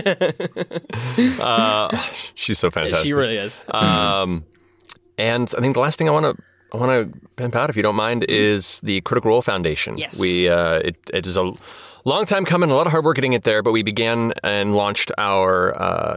uh, she's so fantastic. She really is. Um, and I think the last thing I want to I want to pimp out, if you don't mind, is the Critical Role Foundation. Yes. We uh, it it is a long time coming, a lot of hard work getting it there, but we began and launched our uh,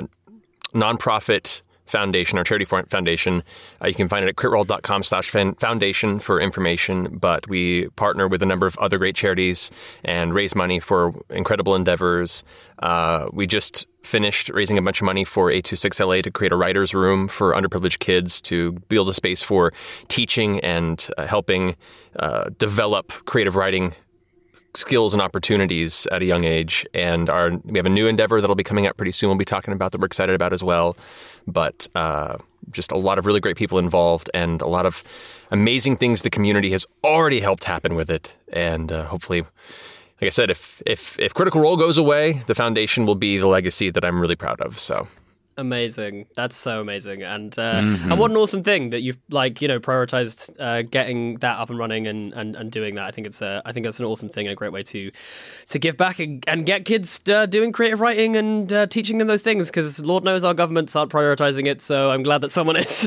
nonprofit foundation, our charity foundation. Uh, you can find it at critroll.com slash foundation for information, but we partner with a number of other great charities and raise money for incredible endeavors. Uh, we just finished raising a bunch of money for eight two six L A to create a writer's room for underprivileged kids to build a space for teaching and uh, helping uh, develop creative writing skills and opportunities at a young age. And our we have a new endeavor that'll be coming out pretty soon. We'll be talking about that we're excited about as well. But uh, just a lot of really great people involved and a lot of amazing things the community has already helped happen with it. And uh, hopefully, like I said, if if if Critical Role goes away, the foundation will be the legacy that I'm really proud of. So. Amazing. That's so amazing. And uh, Mhm. and what an awesome thing that you've like, you know, prioritized uh, getting that up and running and, and, and doing that. I think it's a, I think that's an awesome thing and a great way to to give back and, and get kids uh, doing creative writing and uh, teaching them those things, because Lord knows our governments aren't prioritizing it. So I'm glad that someone is.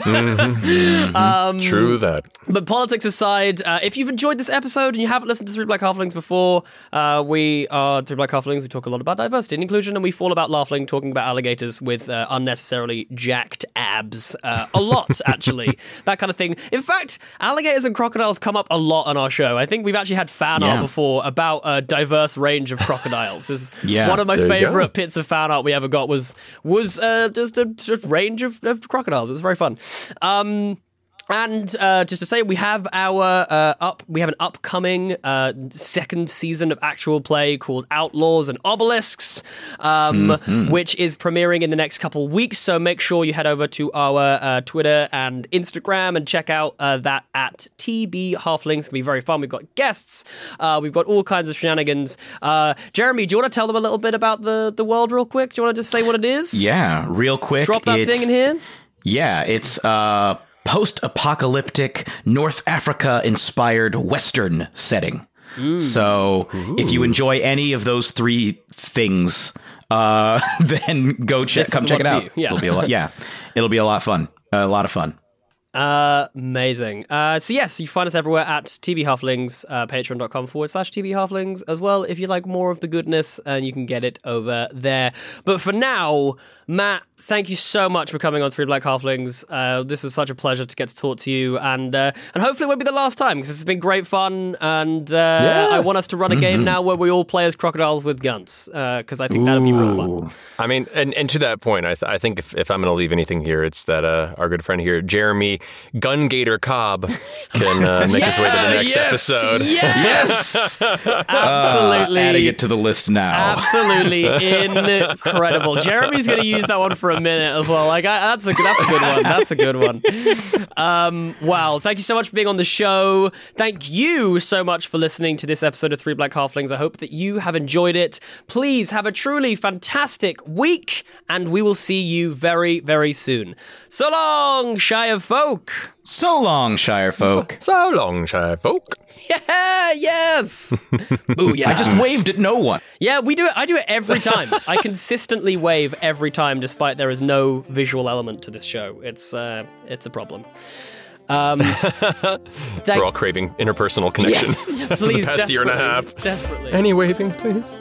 Mhm. um, True that. But politics aside, uh, if you've enjoyed this episode and you haven't listened to Three Black Halflings before, uh, we are Three Black Halflings. We talk a lot about diversity and inclusion, and we fall about laughing, talking about alligators with uh, unnecessarily jacked abs. Uh, a lot, actually. That kind of thing. In fact, alligators and crocodiles come up a lot on our show. I think we've actually had fan art Yeah. before about a diverse range of crocodiles. This is Yeah, one of my there you go. favorite bits of fan art we ever got was was uh, just a just range of, of crocodiles. It was very fun. Um, And uh, just to say, we have our uh, up. We have an upcoming uh, second season of actual play called Outlaws and Obelisks, um, Mhm. which is premiering in the next couple weeks. So make sure you head over to our uh, Twitter and Instagram and check out uh, that at T B Halflings. It's gonna be very fun. We've got guests. Uh, we've got all kinds of shenanigans. Uh, Jeremy, do you want to tell them a little bit about the the world real quick? Do you want to just say what it is? Yeah, real quick. Drop that it's- thing in here. Yeah, it's uh post-apocalyptic North Africa-inspired Western setting. So if you enjoy any of those three things, uh, then go check, This is come the check one it for out. you. Yeah. It'll be a lot. Yeah, it'll be a lot of fun. A lot of fun. Uh, amazing. Uh, so yes, you find us everywhere at T V Halflings, uh, patreon.com forward slash T V Halflings as well. If you like more of the goodness, and you can get it over there. But for now, Matt, thank you so much for coming on Three Black Halflings. Uh, this was such a pleasure to get to talk to you, and uh, and hopefully it won't be the last time, because it's been great fun, and uh, Yeah. I want us to run a game Mhm. now where we all play as crocodiles with guns, because I think that'd be real fun. I mean, and, and to that point, I, th- I think if, if I'm going to leave anything here, it's that uh, our good friend here, Jeremy Gun Gator Cobb, can uh, make his way to the next yes, episode. Yes! Absolutely. Uh, adding it to the list now. Absolutely incredible. Jeremy's going to use that one for a minute as well. Like I, that's a that's a good one. That's a good one. Um, wow! Thank you so much for being on the show. Thank you so much for listening to this episode of Three Black Halflings. I hope that you have enjoyed it. Please have a truly fantastic week, and we will see you very, very soon. So long, Shire folk. So long, Shire folk. So long, Shire folk. Yeah, yes. Ooh, yeah. I just waved at no one. Yeah, we do it. I do it every time. I consistently wave every time, despite there is no visual element to this show. It's uh, it's a problem. Um, We're all craving interpersonal connection Yes, for please, the past year and a half. desperately. Any waving, please?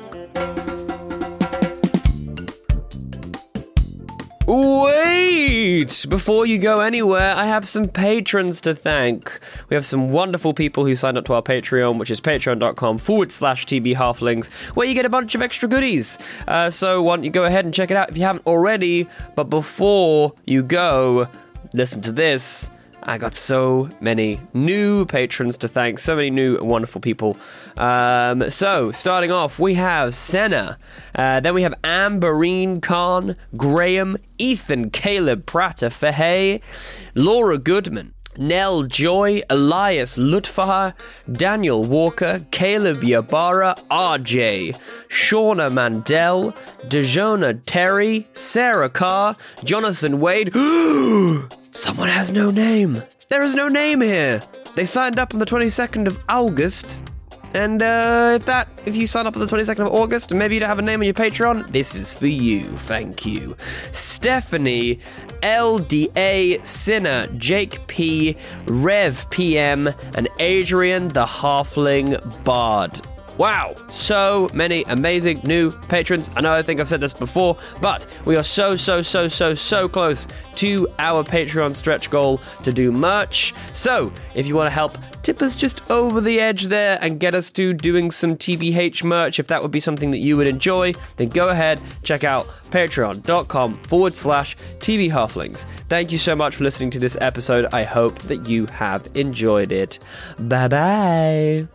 Wait! Before you go anywhere, I have some patrons to thank. We have some wonderful people who signed up to our Patreon, which is patreon.com forward slash TB Halflings, where you get a bunch of extra goodies. Uh, so why don't you go ahead and check it out if you haven't already. But before you go, listen to this. I got so many new patrons to thank, so many new wonderful people. Um, so, starting off, we have Senna. Uh, then we have Amberine Khan, Graham, Ethan, Caleb, Prater, Fahey, Laura Goodman, Nell Joy, Elias Lutfahar, Daniel Walker, Caleb Yabara, R J, Shauna Mandel, Dejona Terry, Sarah Carr, Jonathan Wade. Someone has no name. There is no name here. They signed up on the twenty-second of August. And uh, if that, if you sign up on the twenty-second of August and maybe you don't have a name on your Patreon, this is for you. Thank you. Stephanie, L D A, Sinner, Jake P, Rev P M, and Adrian the Halfling Bard. Wow, so many amazing new patrons. I know I think I've said this before, but we are so, so, so, so, so close to our Patreon stretch goal to do merch. So, if you want to help tip us just over the edge there and get us to doing some T B H merch, if that would be something that you would enjoy, then go ahead, check out patreon.com forward slash TV Halflings. Thank you so much for listening to this episode. I hope that you have enjoyed it. Bye-bye.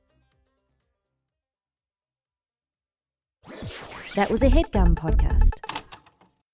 That was a HeadGum podcast.